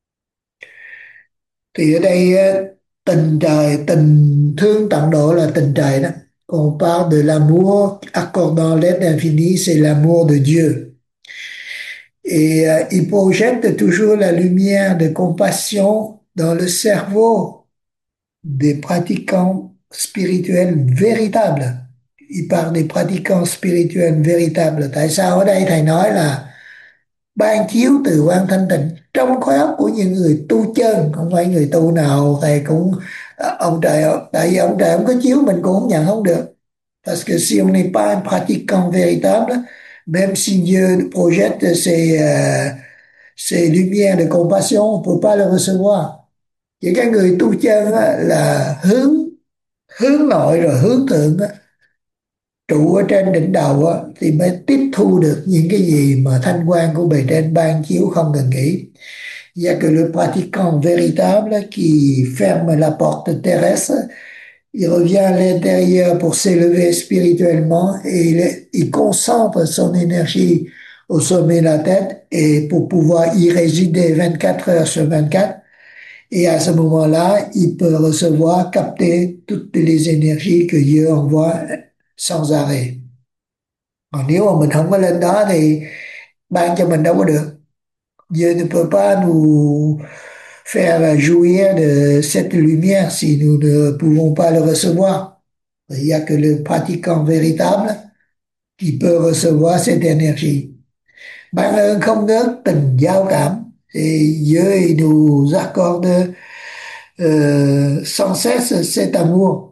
Thì ở đây tình trời, tình thương tận độ là tình trời đó. On parle de l'amour accordant l'aide infinie, c'est l'amour de Dieu. Et euh, il projette toujours la lumière de compassion dans le cerveau des pratiquants spirituels véritables. il parle des pratiquants spirituels véritables. Tại sao ở đây thầy nói là ban chiếu từ quan thanh tịnh trong khối óc của những người tu chân, không phải người tu nào thầy cũng à, ông trời, tại vì ông trời không có chiếu mình cũng không nhận không được. Parce que si on n'est pas un pratiquant véritable, même si Dieu projette ses, euh, ses lumières de compassion, on ne peut pas le recevoir. Chỉ cái người tu chân á, là hướng hướng nội rồi hướng thượng á, trụ ở trên đỉnh đầu á, thì mới tiếp thu được những cái gì mà thanh quan của bề trên ban chiếu không ngừng nghỉ. Il n'y a que le pratiquant véritable qui ferme la porte terrestre, il revient à l'intérieur pour s'élever spirituellement et il, il concentre son énergie au sommet de la tête et pour pouvoir y résider vingt-quatre heures sur vingt-quatre. Et à ce moment-là, il peut recevoir, capter toutes les énergies que Dieu envoie sans arrêt. Còn nếu mà mình không có lên đó thì ban cho mình đâu có được. Dieu ne peut pas nous faire jouir de cette lumière si nous ne pouvons pas le recevoir. Il n'y a que le pratiquant véritable qui peut recevoir cette énergie. Ban ơn không ngớt tình giao cảm. Et Dieu il nous accorde euh, sans cesse cet amour.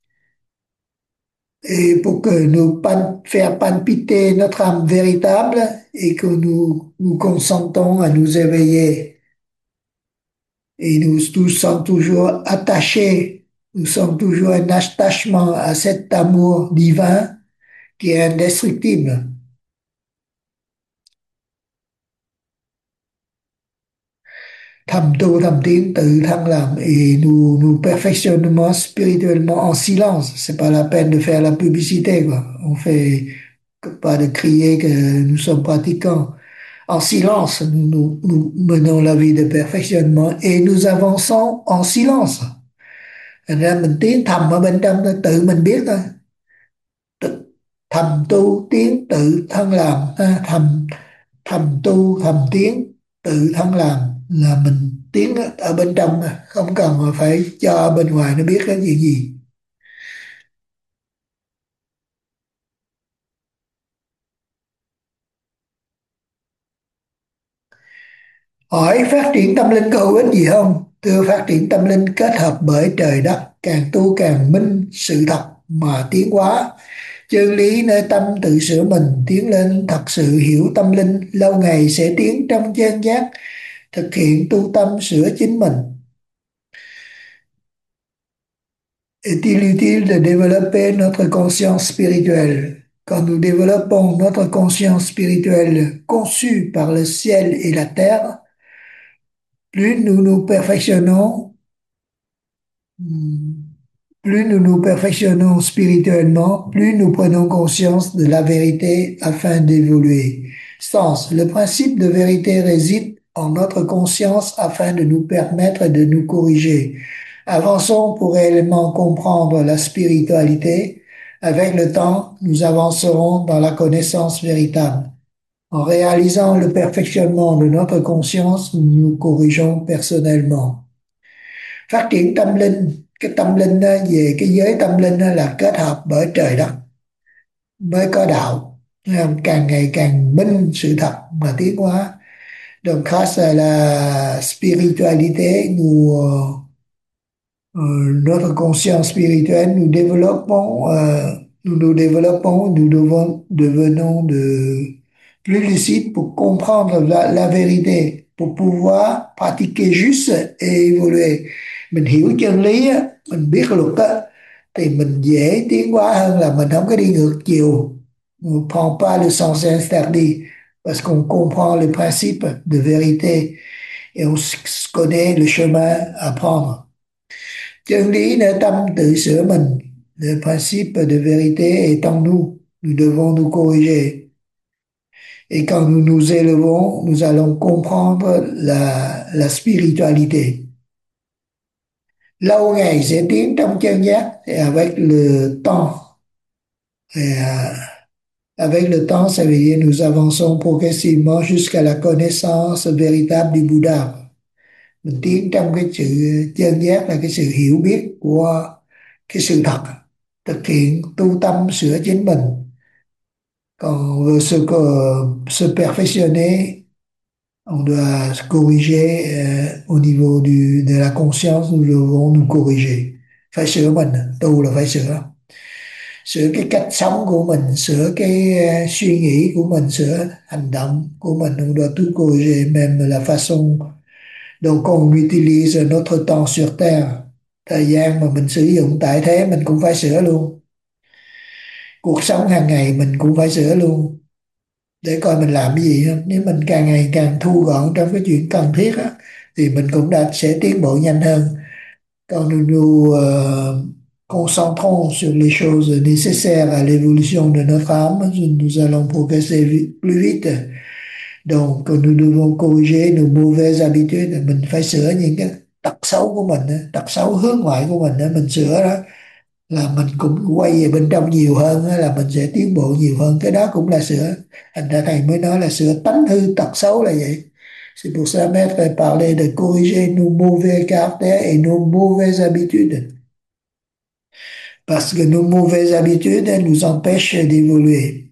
Et pour que nous pan faire palpiter notre âme véritable et que nous nous consentons à nous éveiller. Et nous nous sommes toujours attachés, nous sommes toujours un attachement à cet amour divin qui est indestructible. Thầm tu, thầm tiến, tự thăng làm et nous nous perfectionnons spirituellement en silence. C'est pas la peine de faire la publicité, quoi. On fait pas de crier que nous sommes pratiquants. En silence, nous, nous, nous menons la vie de perfectionnement et nous avançons en silence. Thành ra mình tiến thầm ở bên trong thôi, tự mình biết thôi. Tự, thầm tu, tiến, tự thân làm, ha, thầm thầm tu, thầm tiến, tự thân làm là mình tiến ở bên trong, không cần phải cho bên ngoài nó biết cái chuyện gì. Hỏi phát triển tâm linh có hữu ích gì không? Thưa, phát triển tâm linh kết hợp bởi trời đất, càng tu càng minh sự thật mà tiến hóa. Chân lý nơi tâm tự sửa mình, tiến lên thật sự hiểu tâm linh, lâu ngày sẽ tiến trong chân giác, thực hiện tu tâm sửa chính mình. Est-il utile de développer notre conscience spirituelle? Quand nous développons notre conscience spirituelle conçue par le ciel et la terre, plus nous nous perfectionnons, plus nous nous perfectionnons spirituellement, plus nous prenons conscience de la vérité afin d'évoluer. Sens, le principe de vérité réside en notre conscience afin de nous permettre de nous corriger. Avançons pour réellement comprendre la spiritualité. Avec le temps, nous avancerons dans la connaissance véritable. En réalisant le perfectionnement de notre conscience, nous nous corrigeons personnellement. Phát triển tâm linh, cái tâm linh đó, về cái giới tâm linh đó là kết hợp bởi trời đất mới có đạo. Càng ngày càng minh sự thật mà tiến hóa. Donc grâce à la spiritualité, nous Euh, notre conscience spirituelle, nous développons, euh, nous nous développons, nous devons, devenons de plus lucides pour comprendre la, la vérité, pour pouvoir pratiquer juste et évoluer. Mình hiểu chân lý á, mình biết luật á, thì mình dễ tiến hóa hơn là mình không có đi ngược chiều. On ne prend pas le sens interdit parce qu'on comprend le principe de vérité et on connaît le chemin à prendre. Chân lý nơi tâm tự sửa mình, le principe de vérité est en nous, nous devons nous corriger. Et quand nous nous élevons, nous allons comprendre la, la spiritualité. Lâu ngày sẽ tiến trong chân giác, et avec le temps. Et, euh, avec le temps, ça veut dire nous avançons progressivement jusqu'à la connaissance véritable du Bouddha. Mình tiến trong cái sự chân giác là cái sự hiểu biết của cái sự thật. thực hiện tu tâm sửa chính mình. Quand on veut se, co- se perfectionner, on doit se corriger euh, au niveau du, de la conscience, nous devons nous corriger. Phải sửa mình, tu là phải sửa. Sửa cái cách sống của mình, sửa cái ờ, suy nghĩ của mình, sửa hành động của mình. On doit tout corriger, même la façon dont on utilise notre temps sur terre. Thời gian mà mình sử dụng tại thế mình cũng phải sửa luôn. Cuộc sống hàng ngày mình cũng phải sửa luôn. Để coi mình làm cái gì không. Nếu mình càng ngày càng thu gọn trong cái chuyện cần thiết á, thì mình cũng đã sẽ tiến bộ nhanh hơn. Quand nous nous euh, concentrons sur les choses nécessaires à l'évolution de notre âme, nous allons progresser vi- plus vite. Donc, nous devons corriger nos mauvaises habitudes. Mình phải sửa những cái tật xấu của mình, á, tật xấu hướng ngoại của mình, á, mình sửa đó là mình cũng quay về bên trong nhiều hơn, á, là mình sẽ tiến bộ nhiều hơn. Cái đó cũng là sửa. Thành ra thầy mới nói là sửa tánh hư tật xấu là vậy. C'est pour ça maître a parlé de corriger nos mauvais caractères et nos mauvaises habitudes. Parce que nos mauvaises habitudes nous empêchent d'évoluer.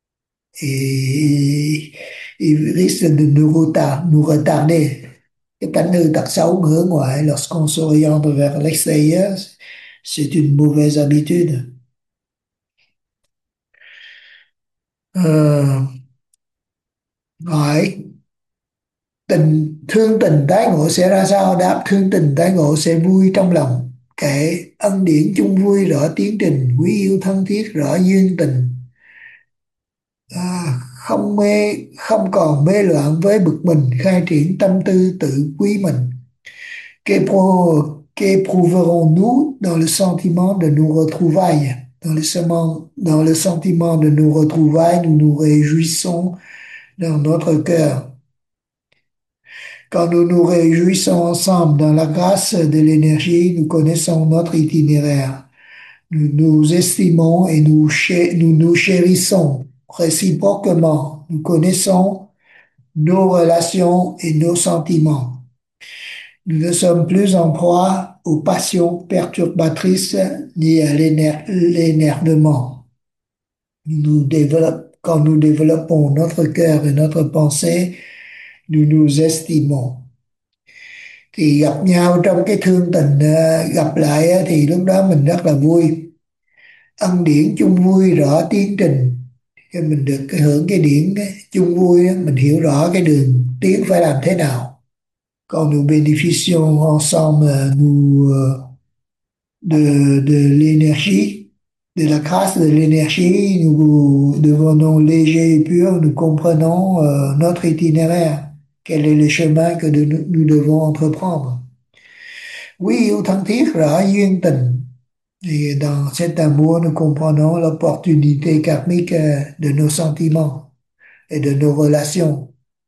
Et ils risquent de nous retarder, nous retarder. Cái tánh hư tật xấu mà hướng ngoại, lorsqu'on s'oriente vers l'extérieur, c'est une mauvaise habitude. Ờ, hỏi tình thương tình tái ngộ sẽ ra sao? Đáp: thương tình tái ngộ sẽ vui trong lòng, kể ân điển chung vui rõ tiến trình, quý yêu thân thiết rõ duyên tình. À, không mê không còn mê loạn với bực mình, khai triển tâm tư tự quý mình. Qu'épro- Qu'éprouverons-nous dans le sentiment de nos retrouvailles? Dans le, sentiment- dans le sentiment de nos retrouvailles, nous nous réjouissons dans notre cœur. Quand nous nous réjouissons ensemble dans la grâce de l'énergie, nous connaissons notre itinéraire. Nous nous estimons et nous, chez- nous nous chérissons réciproquement. Nous connaissons nos relations et nos sentiments. Nous ne sommes plus en proie aux passions perturbatrices ni à l'éner- l'énervement. Nous développons, quand nous développons notre cœur et notre pensée, nous nous estimons. Thì gặp nhau trong cái thương tình, ờ, gặp lại á, thì lúc đó mình rất là vui. Ân điển chung vui rõ tiến trình. Khi mình được cái hưởng cái điển cái chung vui á, mình hiểu rõ cái đường tiến phải làm thế nào. Quand nous bénéficions ensemble euh, nous, euh, de, de l'énergie, de la grâce de l'énergie, nous devenons légers et purs, nous comprenons euh, notre itinéraire, quel est le chemin que de- nous, nous devons entreprendre. Quý yêu thân thiết rõ duyên tình. Et dans cet amour, nous comprenons l'opportunité karmique euh, de nos sentiments et de nos relations.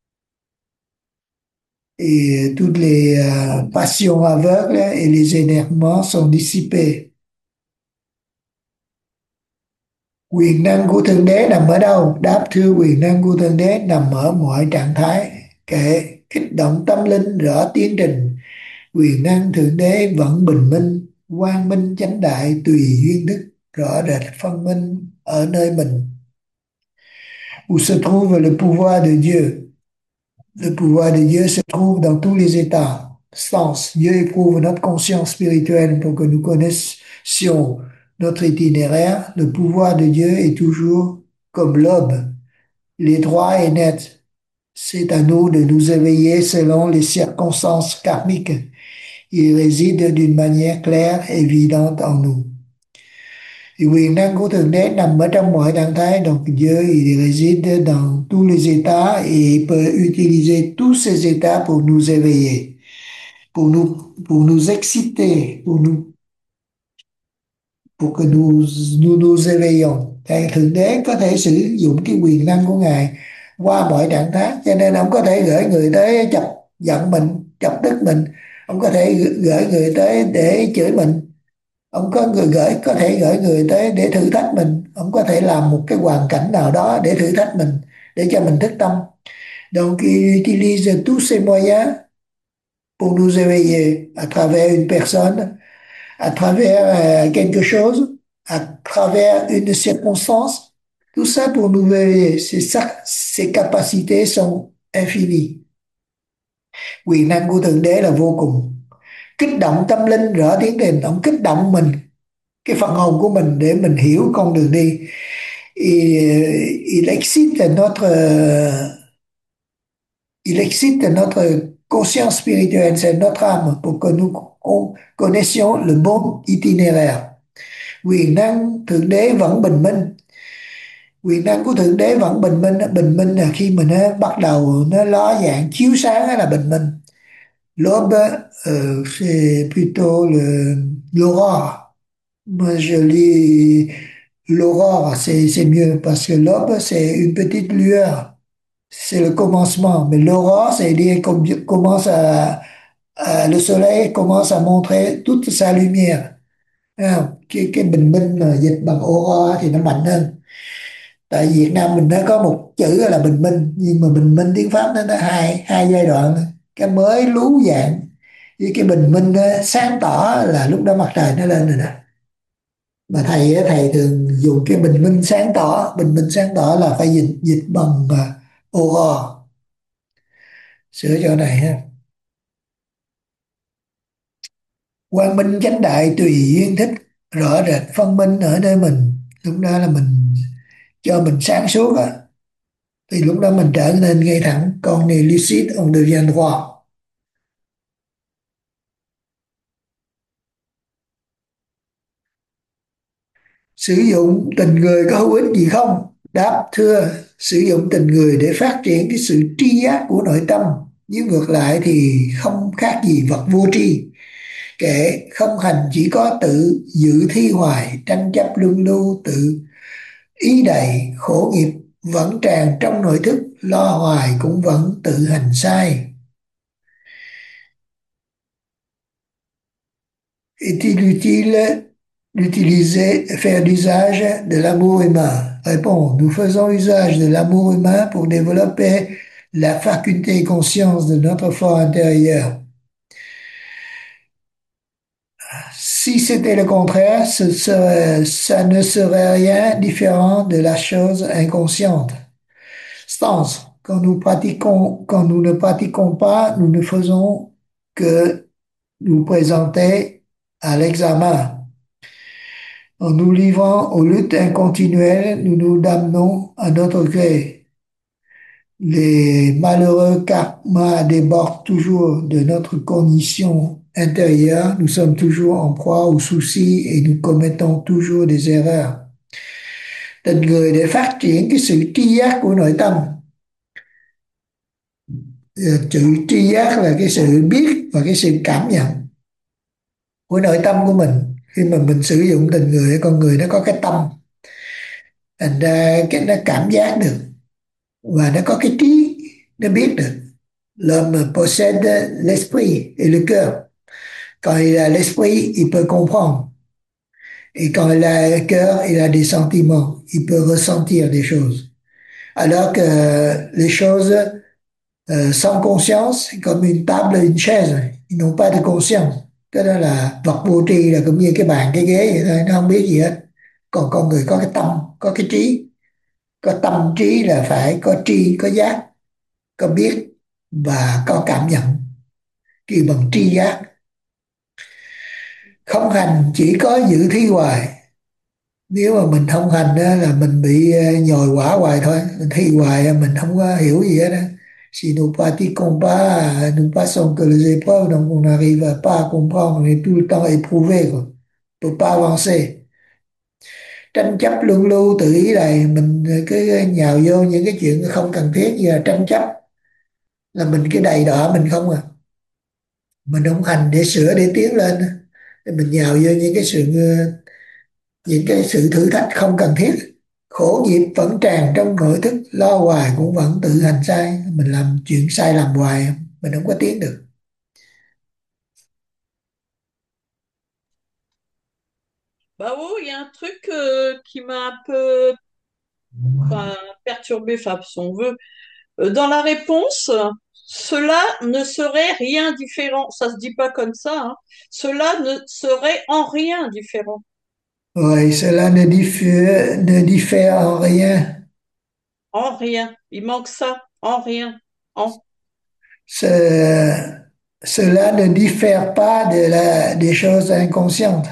Et toutes les euh, passions aveugles et les énervements sont dissipés. Quyền năng của Thượng Đế nằm ở đâu? Đáp: thưa, quyền năng của Thượng Đế nằm ở mọi trạng thái, kể kích động tâm linh rõ tiến trình. Quyền năng Thượng Đế vẫn bình minh, quang minh chánh đại, tùy duyên đức, rõ rệt phân minh ở nơi mình. Où se trouve le pouvoir de Dieu? Le pouvoir de Dieu se trouve dans tous les états. Sens, Dieu éprouve notre conscience spirituelle pour que nous connaissions notre itinéraire. Le pouvoir de Dieu est toujours comme l'aube. Il est droit et net. C'est à nous de nous éveiller selon les circonstances karmiques. Il réside d'une manière claire et évidente en nous. Thì quyền năng của Thượng Đế nằm ở trong mọi trạng thái, donc Dieu il réside dans tous les états et il peut utiliser tous ces états pour nous éveiller, pour nous pour nous exciter, pour nous pour que nous nous nous éveillons. Thì Thượng Đế có thể sử dụng cái quyền năng của Ngài qua mọi trạng thái, cho nên ông có thể gửi người tới chọc giận mình, chọc tức mình, ông có thể gửi người tới để chửi mình, ông có người gửi có thể gửi người tới để thử thách mình, ông có thể làm một cái hoàn cảnh nào đó để thử thách mình, để cho mình thức tâm. Donc il utilise tous ces moyens pour nous éveiller à travers une personne, à travers euh, quelque chose. à travers une circonstance, tout ça pour nous veiller. C'est ça, ses capacités sont infinies. Quyền năng của Thượng Đế là vô cùng. Kích động tâm linh, rõ tiếng đềm động kích động mình, cái phần hồn của mình để mình hiểu con đường đi. Il, il excite notre il excite notre conscience spirituelle, c'est notre âme pour que nous connaissions le bon itinéraire. Quyền năng Thượng Đế vẫn bình minh. Quyền năng của Thượng Đế vẫn bình minh. Bình minh là khi mình nó bắt đầu nó ló dạng chiếu sáng, đó là bình minh. L'aube, euh, c'est plutôt le, l'aurore. Moi, je lis l'aurore, c'est, c'est mieux parce que l'aube, c'est une petite lueur. C'est le commencement. Mais l'aurore, c'est-à-dire qu'on commence à, à, le soleil commence à montrer toute sa lumière. À, cái, cái bình minh mà dịch bằng aurore thì nó mạnh hơn. Tại Việt Nam mình nó có một chữ là bình minh, nhưng mà bình minh tiếng Pháp nó nó hai hai giai đoạn. Cái mới lú dạng với cái bình minh đó, sáng tỏ là lúc đó mặt trời nó lên rồi đó. Mà thầy thầy thường dùng cái bình minh sáng tỏ, bình minh sáng tỏ là phải dịch dịch bằng uh, aurore. Sửa chỗ này ha. Quang minh chánh đại tùy duyên thích, rõ rệt phân minh ở nơi mình. Lúc đó là mình cho mình sáng suốt á, thì lúc đó mình trở nên ngay thẳng. Con này lucide, on devient droit. Sử dụng tình người có hữu ích gì không? Đáp: thưa, sử dụng tình người để phát triển cái sự tri giác của nội tâm, nhưng ngược lại thì không khác gì vật vô tri. Kệ không hành chỉ có tự dự thi hoài, tranh chấp luân lưu, tự ý đầy, khổ nghiệp vẫn tràn trong nội thức, lo hoài cũng vẫn tự hành sai. Est-il utile d'utiliser, faire l'usage de l'amour humain? Réponds: nous faisons usage de l'amour humain pour développer la faculté et conscience de notre fort intérieur. Si c'était le contraire, ce serait, ça ne serait rien différent de la chose inconsciente. Stance: quand nous pratiquons, quand nous ne pratiquons pas, nous ne faisons que nous présenter à l'examen. En nous livrant aux luttes incontinuelles, nous nous damnons à notre gré. Les malheureux karmas débordent toujours de notre condition intérieure. Nous sommes toujours en proie aux soucis et nous commettons toujours des erreurs. Tình người để phát triển cái sự tri giác của nội tâm. Chữ tri giác là cái sự biết và cái sự cảm nhận của nội tâm của mình. Khi mà mình sử dụng tình người, con người nó có cái tâm, thành ra cái nó cảm giác được và nó có cái trí, nó biết được. L'homme possède l'esprit et le cœur. Quand il a l'esprit, il peut comprendre. Et quand il a le cœur, il a des sentiments. Il peut ressentir des choses. Alors que les choses euh, sans conscience, comme une table, une chaise, ils n'ont pas de conscience. Cái đó là vật vô tri, là cũng như cái bàn, cái ghế vậy thôi, nó không biết gì hết. Còn con người có cái tâm, có cái trí. Có tâm trí là phải có tri, có giác, có biết và có cảm nhận. Kêu bằng tri giác. Không hành chỉ có dự thi hoài. Nếu mà mình không hành đó là mình bị nhồi quả hoài thôi. Mình thi hoài mình không có hiểu gì hết đó. Si nous pratiquons pas, nous passons que les épreuves, donc on n'arrive pas à comprendre, on est tout le temps éprouvé, quoi. On peut pas avancer. Tranh chấp luân lưu, tự ý này, mình cứ nhào vô những cái chuyện không cần thiết như là tranh chấp, là mình cái đầy đọa mình không à. Mình không hành để sửa, để tiến lên, thì mình nhào vô những cái sự những cái sự thử thách không cần thiết. Khổ nghiệp vẫn tràn trong nội thức, lo hoài cũng vẫn tự hành sai. Mình làm chuyện sai lầm hoài, mình không có tiến được. Bah oui, il y a un truc euh, qui m'a un peu enfin, perturbé, enfin, si on veut. Euh, Dans la réponse, cela ne serait rien différent. Ça se dit pas comme ça, hein. Cela ne serait en rien différent. Oui, cela ne diffère, ne diffère en rien. En rien. Il manque ça. En rien. En. Ce- Cela ne diffère pas de la, des choses inconscientes.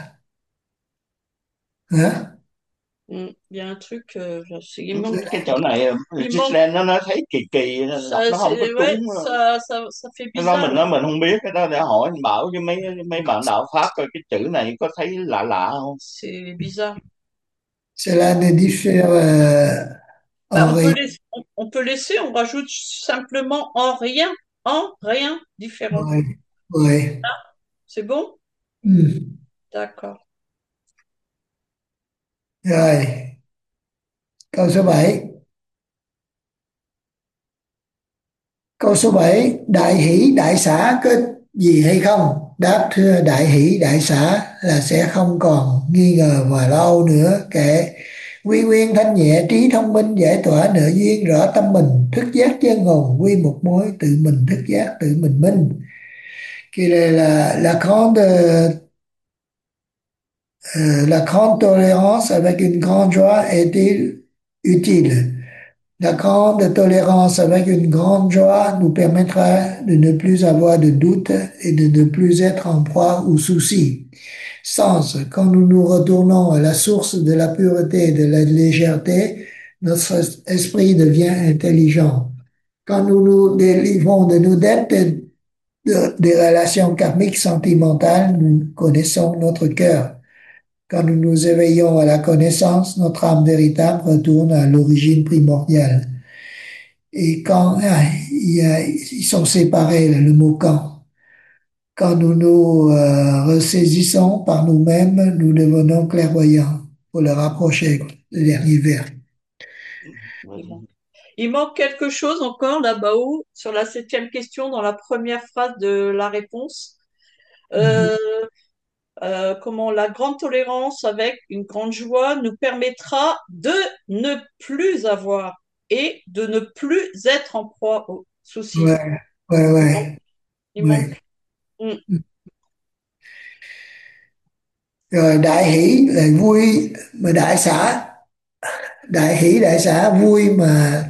Hein? Hmm. Il y a un truc, euh, je sais, il manque, Cái chỗ này il manque, Giselle nó nó thấy kỳ kỳ, nó đọc ça, nó không có c'est, trúng. ouais, ça, ça, ça fait Cái đó mình bizarre. nói mình không biết, cái đó để hỏi anh Bảo với mấy mấy bạn đạo Pháp coi cái chữ này có thấy lạ lạ không. C'est bizarre. Cela ne diffère euh, Bah, en on rien. peut laisser, on, on peut laisser, on rajoute simplement en rien, en rien différent. Oui, oui. C'est bon? Hmm. D'accord. Rồi, câu số bảy. Câu số bảy, đại hỷ đại xã có gì hay không? Đáp thưa đại hỷ đại xã là sẽ không còn nghi ngờ và lo âu nữa. Kệ quy nguyên thanh nhẹ trí thông minh giải tỏa nợ duyên rõ tâm mình thức giác chân hồn quy một mối tự mình thức giác tự mình minh. Qui est la, la grande euh, la grande tolérance avec une grande joie est-il utile? La grande tolérance avec une grande joie nous permettra de ne plus avoir de doute et de ne plus être en proie aux soucis. Sens, quand nous nous retournons à la source de la pureté et de la légèreté, notre esprit devient intelligent. Quand nous nous délivrons de nos dettes et de- des relations karmiques sentimentales, nous connaissons notre cœur. Quand nous nous éveillons à la connaissance, notre âme véritable retourne à l'origine primordiale. Et quand ah, il y a- ils sont séparés, là, le mot quand. Quand nous nous euh, ressaisissons par nous-mêmes, nous devenons clairvoyants. Pour le rapprocher, quoi, le dernier vers. Il manque, il manque quelque chose encore là-bas haut sur la septième question dans la première phrase de la réponse. Mhm. Euh, euh, comment la grande tolérance avec une grande joie nous permettra de ne plus avoir et de ne plus être en proie aux soucis. Ouais, ouais, Il manque, ouais, il ouais. manque. Mm. Rồi đại hỷ là vui mà đại xã, đại hỷ đại xã vui mà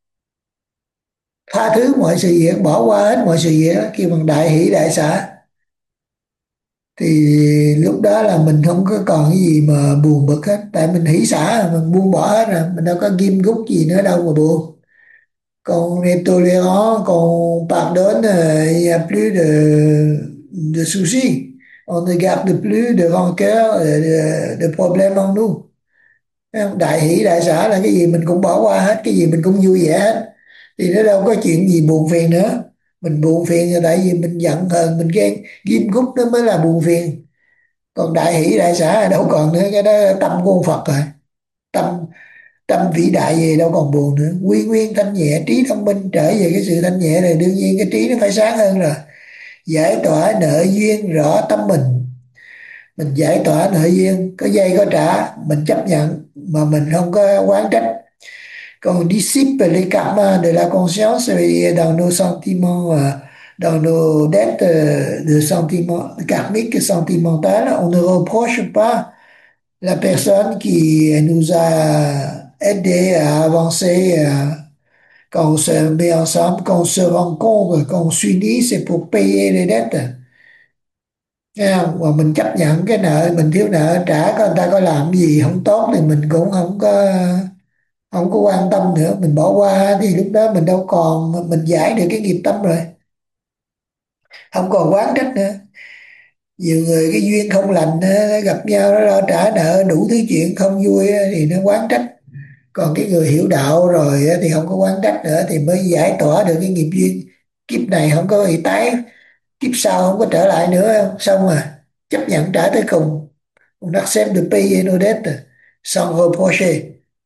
tha thứ mọi sự việc, bỏ qua hết mọi sự việc đó, kêu bằng đại hỷ đại xã. Thì lúc đó là mình không có còn cái gì mà buồn bực hết, tại mình hỷ xả rồi, mình buông bỏ hết rồi, mình đâu có ghim gút gì nữa đâu mà buồn. Còn tolérant, còn pardonne, euh, il n'y a plus de, de soucis. On ne garde plus de rancœur, de, de, de problème en nous. Thấy không? Đại hỷ đại xả là cái gì mình cũng bỏ qua hết, cái gì mình cũng vui vẻ hết. Thì nó đâu có chuyện gì buồn phiền nữa. Mình buồn phiền là tại vì mình giận hờn, mình ghen, ghim gút nó mới là buồn phiền. Còn đại hỷ đại xã là đâu còn nữa, cái đó là tâm của ông Phật rồi. Tâm tâm vĩ đại gì đâu còn buồn nữa. Quy nguyên thanh nhẹ trí thông minh trở về cái sự thanh nhẹ này, đương nhiên cái trí nó phải sáng hơn rồi. Giải tỏa nợ duyên rõ tâm mình, mình giải tỏa nợ duyên, có dây có trả mình chấp nhận mà mình không có oán trách. Còn dissipe les karmas de la conscience et dans nos sentiments, euh, dans nos dettes euh, de sentiments karmiques sentimentales, on ne reproche pas la personne qui nous a aidé à avancer. euh, Quand on se met ensemble, quand on se rencontre, quand on s'unit, c'est pour payer les dettes. Thấy không? Và mình chấp nhận cái nợ, mình thiếu nợ trả, có người ta có làm gì không tốt thì mình cũng không có không có quan tâm nữa, mình bỏ qua thì lúc đó mình đâu còn, mình giải được cái nghiệp tâm rồi, không còn oán trách nữa. Nhiều người cái duyên không lành á, gặp nhau nó lo trả nợ đủ thứ chuyện không vui á, thì nó oán trách. Còn cái người hiểu đạo rồi á, thì không có oán trách nữa, thì mới giải tỏa được cái nghiệp duyên. Kiếp này không có bị tái, kiếp sau không có trở lại nữa, xong à, chấp nhận trả tới cùng. On accepte de payer nos dettes sans reprocher.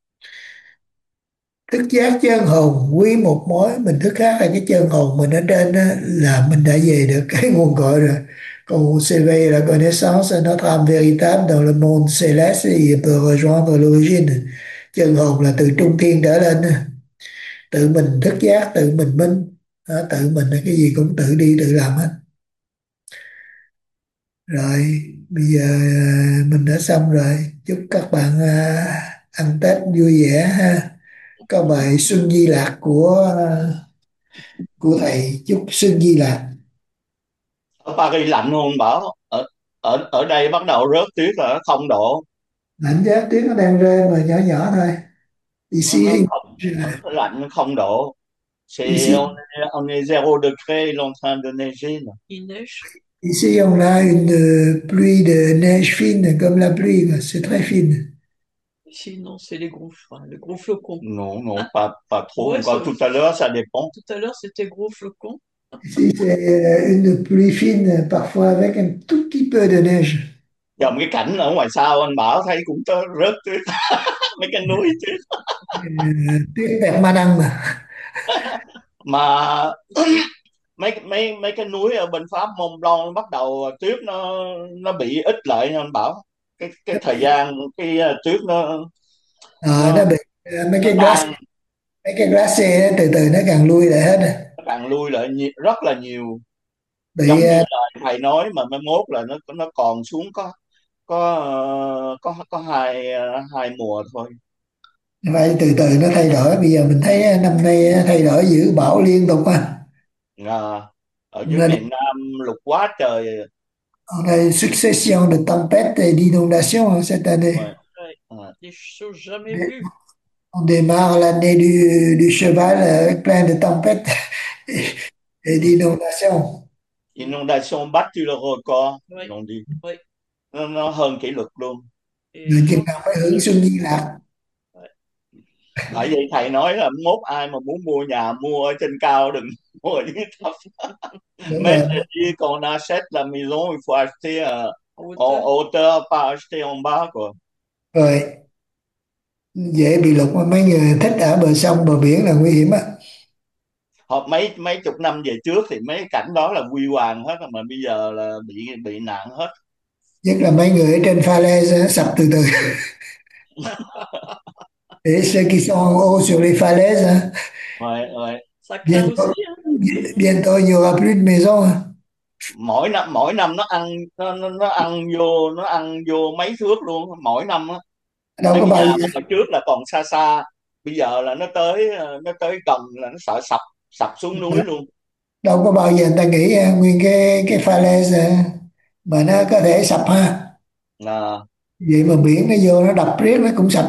Thức giác chân hồn quy một mối, mình thức khác là cái chân hồn mình ở trên đó, là mình đã về được cái nguồn cội rồi. Còn C V là connaissance notre âme véritable dans le monde céleste et peut rejoindre l'origine. Chân hồn là từ trung thiên trở lên, tự mình thức giác tự mình minh. Đó, tự mình là cái gì cũng tự đi tự làm hết. Rồi, bây giờ à, mình đã xong rồi. Chúc các bạn à, ăn Tết vui vẻ ha. Có bài Xuân Di Lạc của à, của thầy chúc Xuân Di Lạc. Ở Paris lạnh không Bảo? Ở ở ở đây bắt đầu rớt tuyết là không độ. Lạnh chứ, tiếng nó đang rơi mà nhỏ nhỏ thôi. nó, Ici, nó không nó lạnh không độ. C'est ici, on est, on est zéro degré, il est en train de neiger là. Il neige. ici, on a une euh, pluie de neige fine comme la pluie, quoi. C'est très fine. Sinon, c'est les gros, enfin, les gros flocons. Non, non, pas, pas trop. Ouais, Encore ça- tout à l'heure, ça dépend. tout à l'heure, c'était gros flocons. Ici, c'est euh, une pluie fine, parfois avec un tout petit peu de neige. Dòng cái cảnh ở ngoài sau anh Bảo thấy cũng có rớt tuyết, mấy cái núi tuyết. Euh, tuyết đẹp ma năng mà. Mà mấy mấy mấy cái núi ở bên Pháp Mont Blanc bắt đầu tuyết nó nó bị ít lại nha anh Bảo. Cái cái thời gian cái uh, tuyết nó Ờ, nó nó bị ờ, mấy nó cái glass tan, mấy cái glacier ấy, từ từ nó càng lui lại hết á. nó càng lui lại nhiều, rất là nhiều. Bị Giống như ờ, là thầy nói mà mai mốt là nó nó còn xuống có có ờ, có có hai ờ, hai mùa thôi. phải từ từ nó thay đổi. Bây giờ mình thấy ờ, năm nay ờ, thay đổi dữ, bão liên tục á. À, ở dưới Nên miền Nam lụt quá trời. on a une succession de tempêtes et d'inondations hein, cette année. Rồi. Ouais. À, Des choses jamais vues. On démarre l'année du, du cheval avec plein de tempêtes et, et d'inondations. inondation battu le record, Oui, ils ont dit. oui. Nó, nó hơn kỷ lục luôn. Et Rồi je chừng vois nào que mới ça hưởng Xuân continue. Di Lạc. Ouais. Bởi vậy thầy nói là mốt ai mà muốn mua nhà mua ở trên cao, đừng mua ở dưới thấp. Đúng Mais rồi. c'est dit qu'on achète la maison, il faut acheter euh, En en hauteur. hauteur, pas acheter en bas quoi. Rồi dễ bị lụt mà mấy người thích ở bờ sông bờ biển là nguy hiểm á. Hoặc mấy mấy chục năm về trước thì mấy cảnh đó là huy hoàng hết, mà bây giờ là bị bị nạn hết. Nhất là mấy người ở trên pha lê á, sập từ từ. Et ceux qui sont en haut sur les falaises, hein, Rồi, rồi. Ça craint aussi, bientôt, hein. bientôt il n'y aura plus de maison, hein. Mỗi năm mỗi năm nó ăn nó, nó, nó ăn vô nó ăn vô mấy thước luôn mỗi năm á. Đâu Mấy có cái bao nhà giờ, mà hồi trước là còn xa xa, bây giờ là nó tới ờ, nó tới gần là nó sợ sập sập xuống núi luôn. đâu có bao giờ người ta nghĩ à, nguyên cái cái pha lê à, mà nó có thể sập ha. Là Vậy mà biển nó vô nó đập riết nó cũng sập.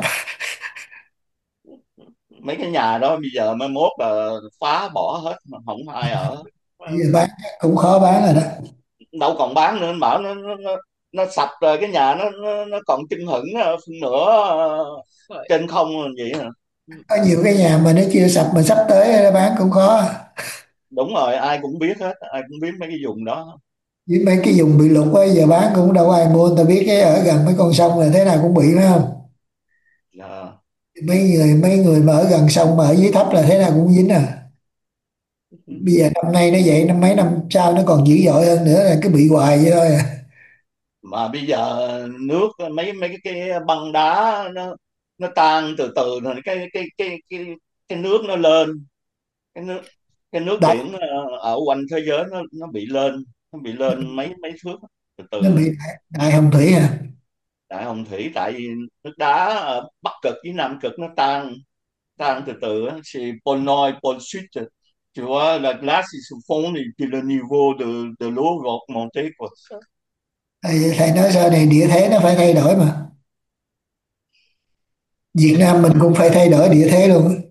mấy cái nhà đó bây giờ mai mốt là phá bỏ hết mà không ai ở. Bây Ouais, giờ bán cũng khó bán rồi đó. Đâu còn bán nữa, anh bảo nó nó nó, nó sập rồi, cái nhà nó nó, nó còn chưng hửng ờ, phân nửa ờ, ouais. trên không vậy hả? Mm. Có nhiều cái nhà mà nó chưa sập mà sắp tới nó bán cũng khó. Đúng rồi, ai cũng biết hết, ai cũng biết mấy cái vùng đó. Với mấy cái vùng bị lụt á giờ bán cũng đâu có ai mua, người ta biết cái ở gần mấy con sông là thế nào cũng bị phải không? À, Mấy người mấy người mà ở gần sông mà ở dưới thấp là thế nào cũng dính à. Mhm. Bây giờ năm nay nó vậy, năm mấy năm sau nó còn dữ dội hơn nữa là cứ bị hoài vậy thôi à. mà bây giờ nước mấy mấy cái, cái băng đá nó nó tan từ từ rồi cái cái cái cái cái nước nó lên, cái nước cái nước Đại, biển ờ, ở quanh thế giới nó nó bị lên, nó bị lên mấy mấy thước từ nó từ. bị đại, đại hồng thủy à. Đại hồng thủy, tại vì nước đá ở Bắc Cực với Nam Cực nó tan tan từ từ á. C'est pôle Nord et pôle Sud, tu vois la glace il se fond et puis le niveau de de l'eau va augmenter quoi. thầy, thầy nói sau này địa thế nó phải thay đổi mà. Việt Nam mình cũng phải thay đổi địa thế luôn á.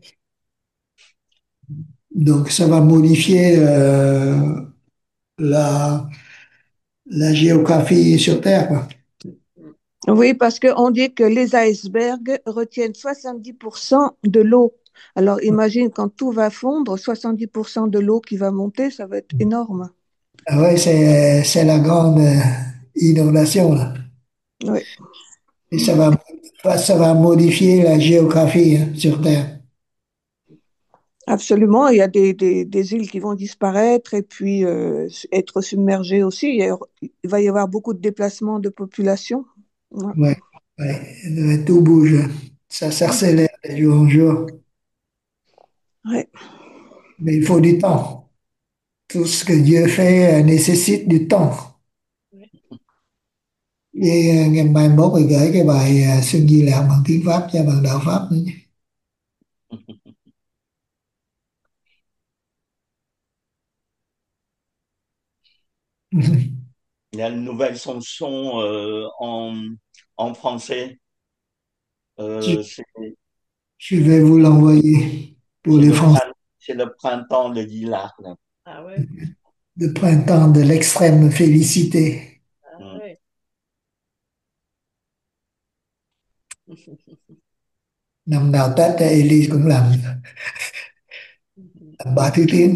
Donc ça va modifier euh, la, la géographie sur Terre, quoi. Oui, parce qu'on dit que les icebergs retiennent soixante-dix pour cent de l'eau. Alors imagine quand tout va fondre, soixante-dix pour cent de l'eau qui va monter, ça va être énorme. Ah ouais, c'est, c'est la grande euh, inondation là. Oui, Et ça va, ça va modifier la géographie hein, sur Terre. absolument. Il y a des, des, des îles qui vont disparaître et puis euh, être submergées aussi. Il y a- il va y avoir beaucoup de déplacements de population. Ouais. Ouais, ouais, tout bouge. Ça s'accélère de jour en jour. Ouais. Mais il faut du temps. Tout ce que Dieu fait euh, nécessite du temps. Với ờ, ngày mai mốt thì gửi cái bài ờ, Xuân Di Lạc bằng tiếng Pháp cho bạn đạo Pháp nữa nhé. Il y a une nouvelle chanson euh, en, en français. Je, Euh, c'est je vais vous l'envoyer pour c'est les le, Français. prin- c'est le printemps de Guillard. Là. Ah ouais, Le printemps de l'extrême félicité. ah Mm. ouais. Năm nào Tết Ellie cũng làm, làm bà Thứ Tiến.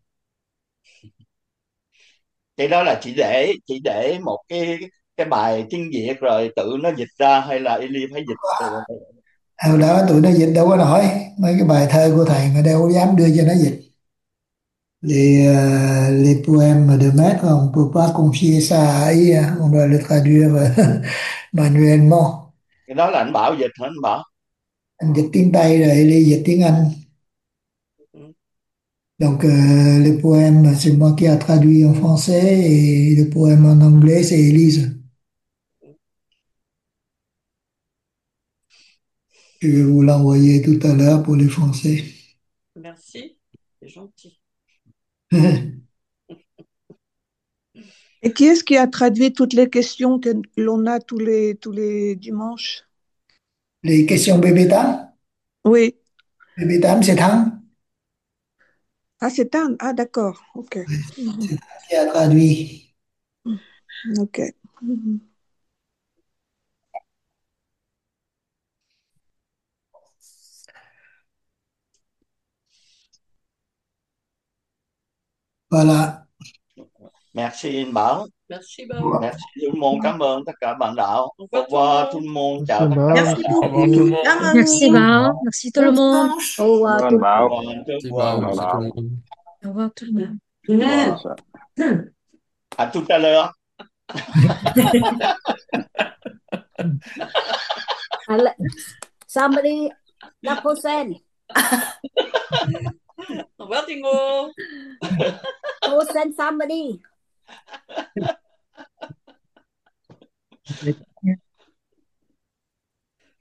Cái đó là chỉ để chỉ để một cái cái bài tiếng Việt rồi tự nó dịch ra hay là Eli phải dịch. Ờ, Hồi đó tụi nó dịch đâu có nổi. Mấy cái bài thơ của thầy mà đâu có dám đưa cho nó dịch. Les, euh, les poèmes de maître, on ne peut pas confier ça à I A, on doit le traduire euh, manuellement. Cái đó là anh Bảo dịch hả anh Bảo? Anh dịch tiếng Tây rồi Ellie dịch tiếng Anh. Mhm. Donc euh, le poème, c'est moi qui a traduit en français et le poème en anglais, c'est Élise. Je vais vous l'envoyer tout à l'heure pour les Français. Merci, c'est gentil. Et qui est-ce qui a traduit toutes les questions que l'on a tous les, tous les dimanches? Les questions bébé Tam. Oui. Bébé Tam, c'est Thắng. Ah, c'est Anne. Ah, d'accord. OK. Mhm. C'est Thắng qui a traduit. OK. Mhm. Voilà. Merci anh Bảo. Merci, Bao. Merci tout le monde. Cảm ơn tất cả bạn đạo. Au Au revoir tout le revoir monde. tout le monde. Merci Chào tất cả Bảo, bạn Merci merci đạo. Au tout le revoir tout le beaucoup. monde. monde. Cảm ơn Merci nhiều. Bảo, merci tout le Bon monde. dimanche. Au revoir tout Bonne le monde. Au Bảo, revoir. Au Merci Bao, revoir. bonne merci tout le Bảo. monde. Au revoir tout le monde. Au revoir. C'est ça. À tout à l'heure. Allez, somebody, la prochaine. Au revoir, Dingo. Prochaine somebody.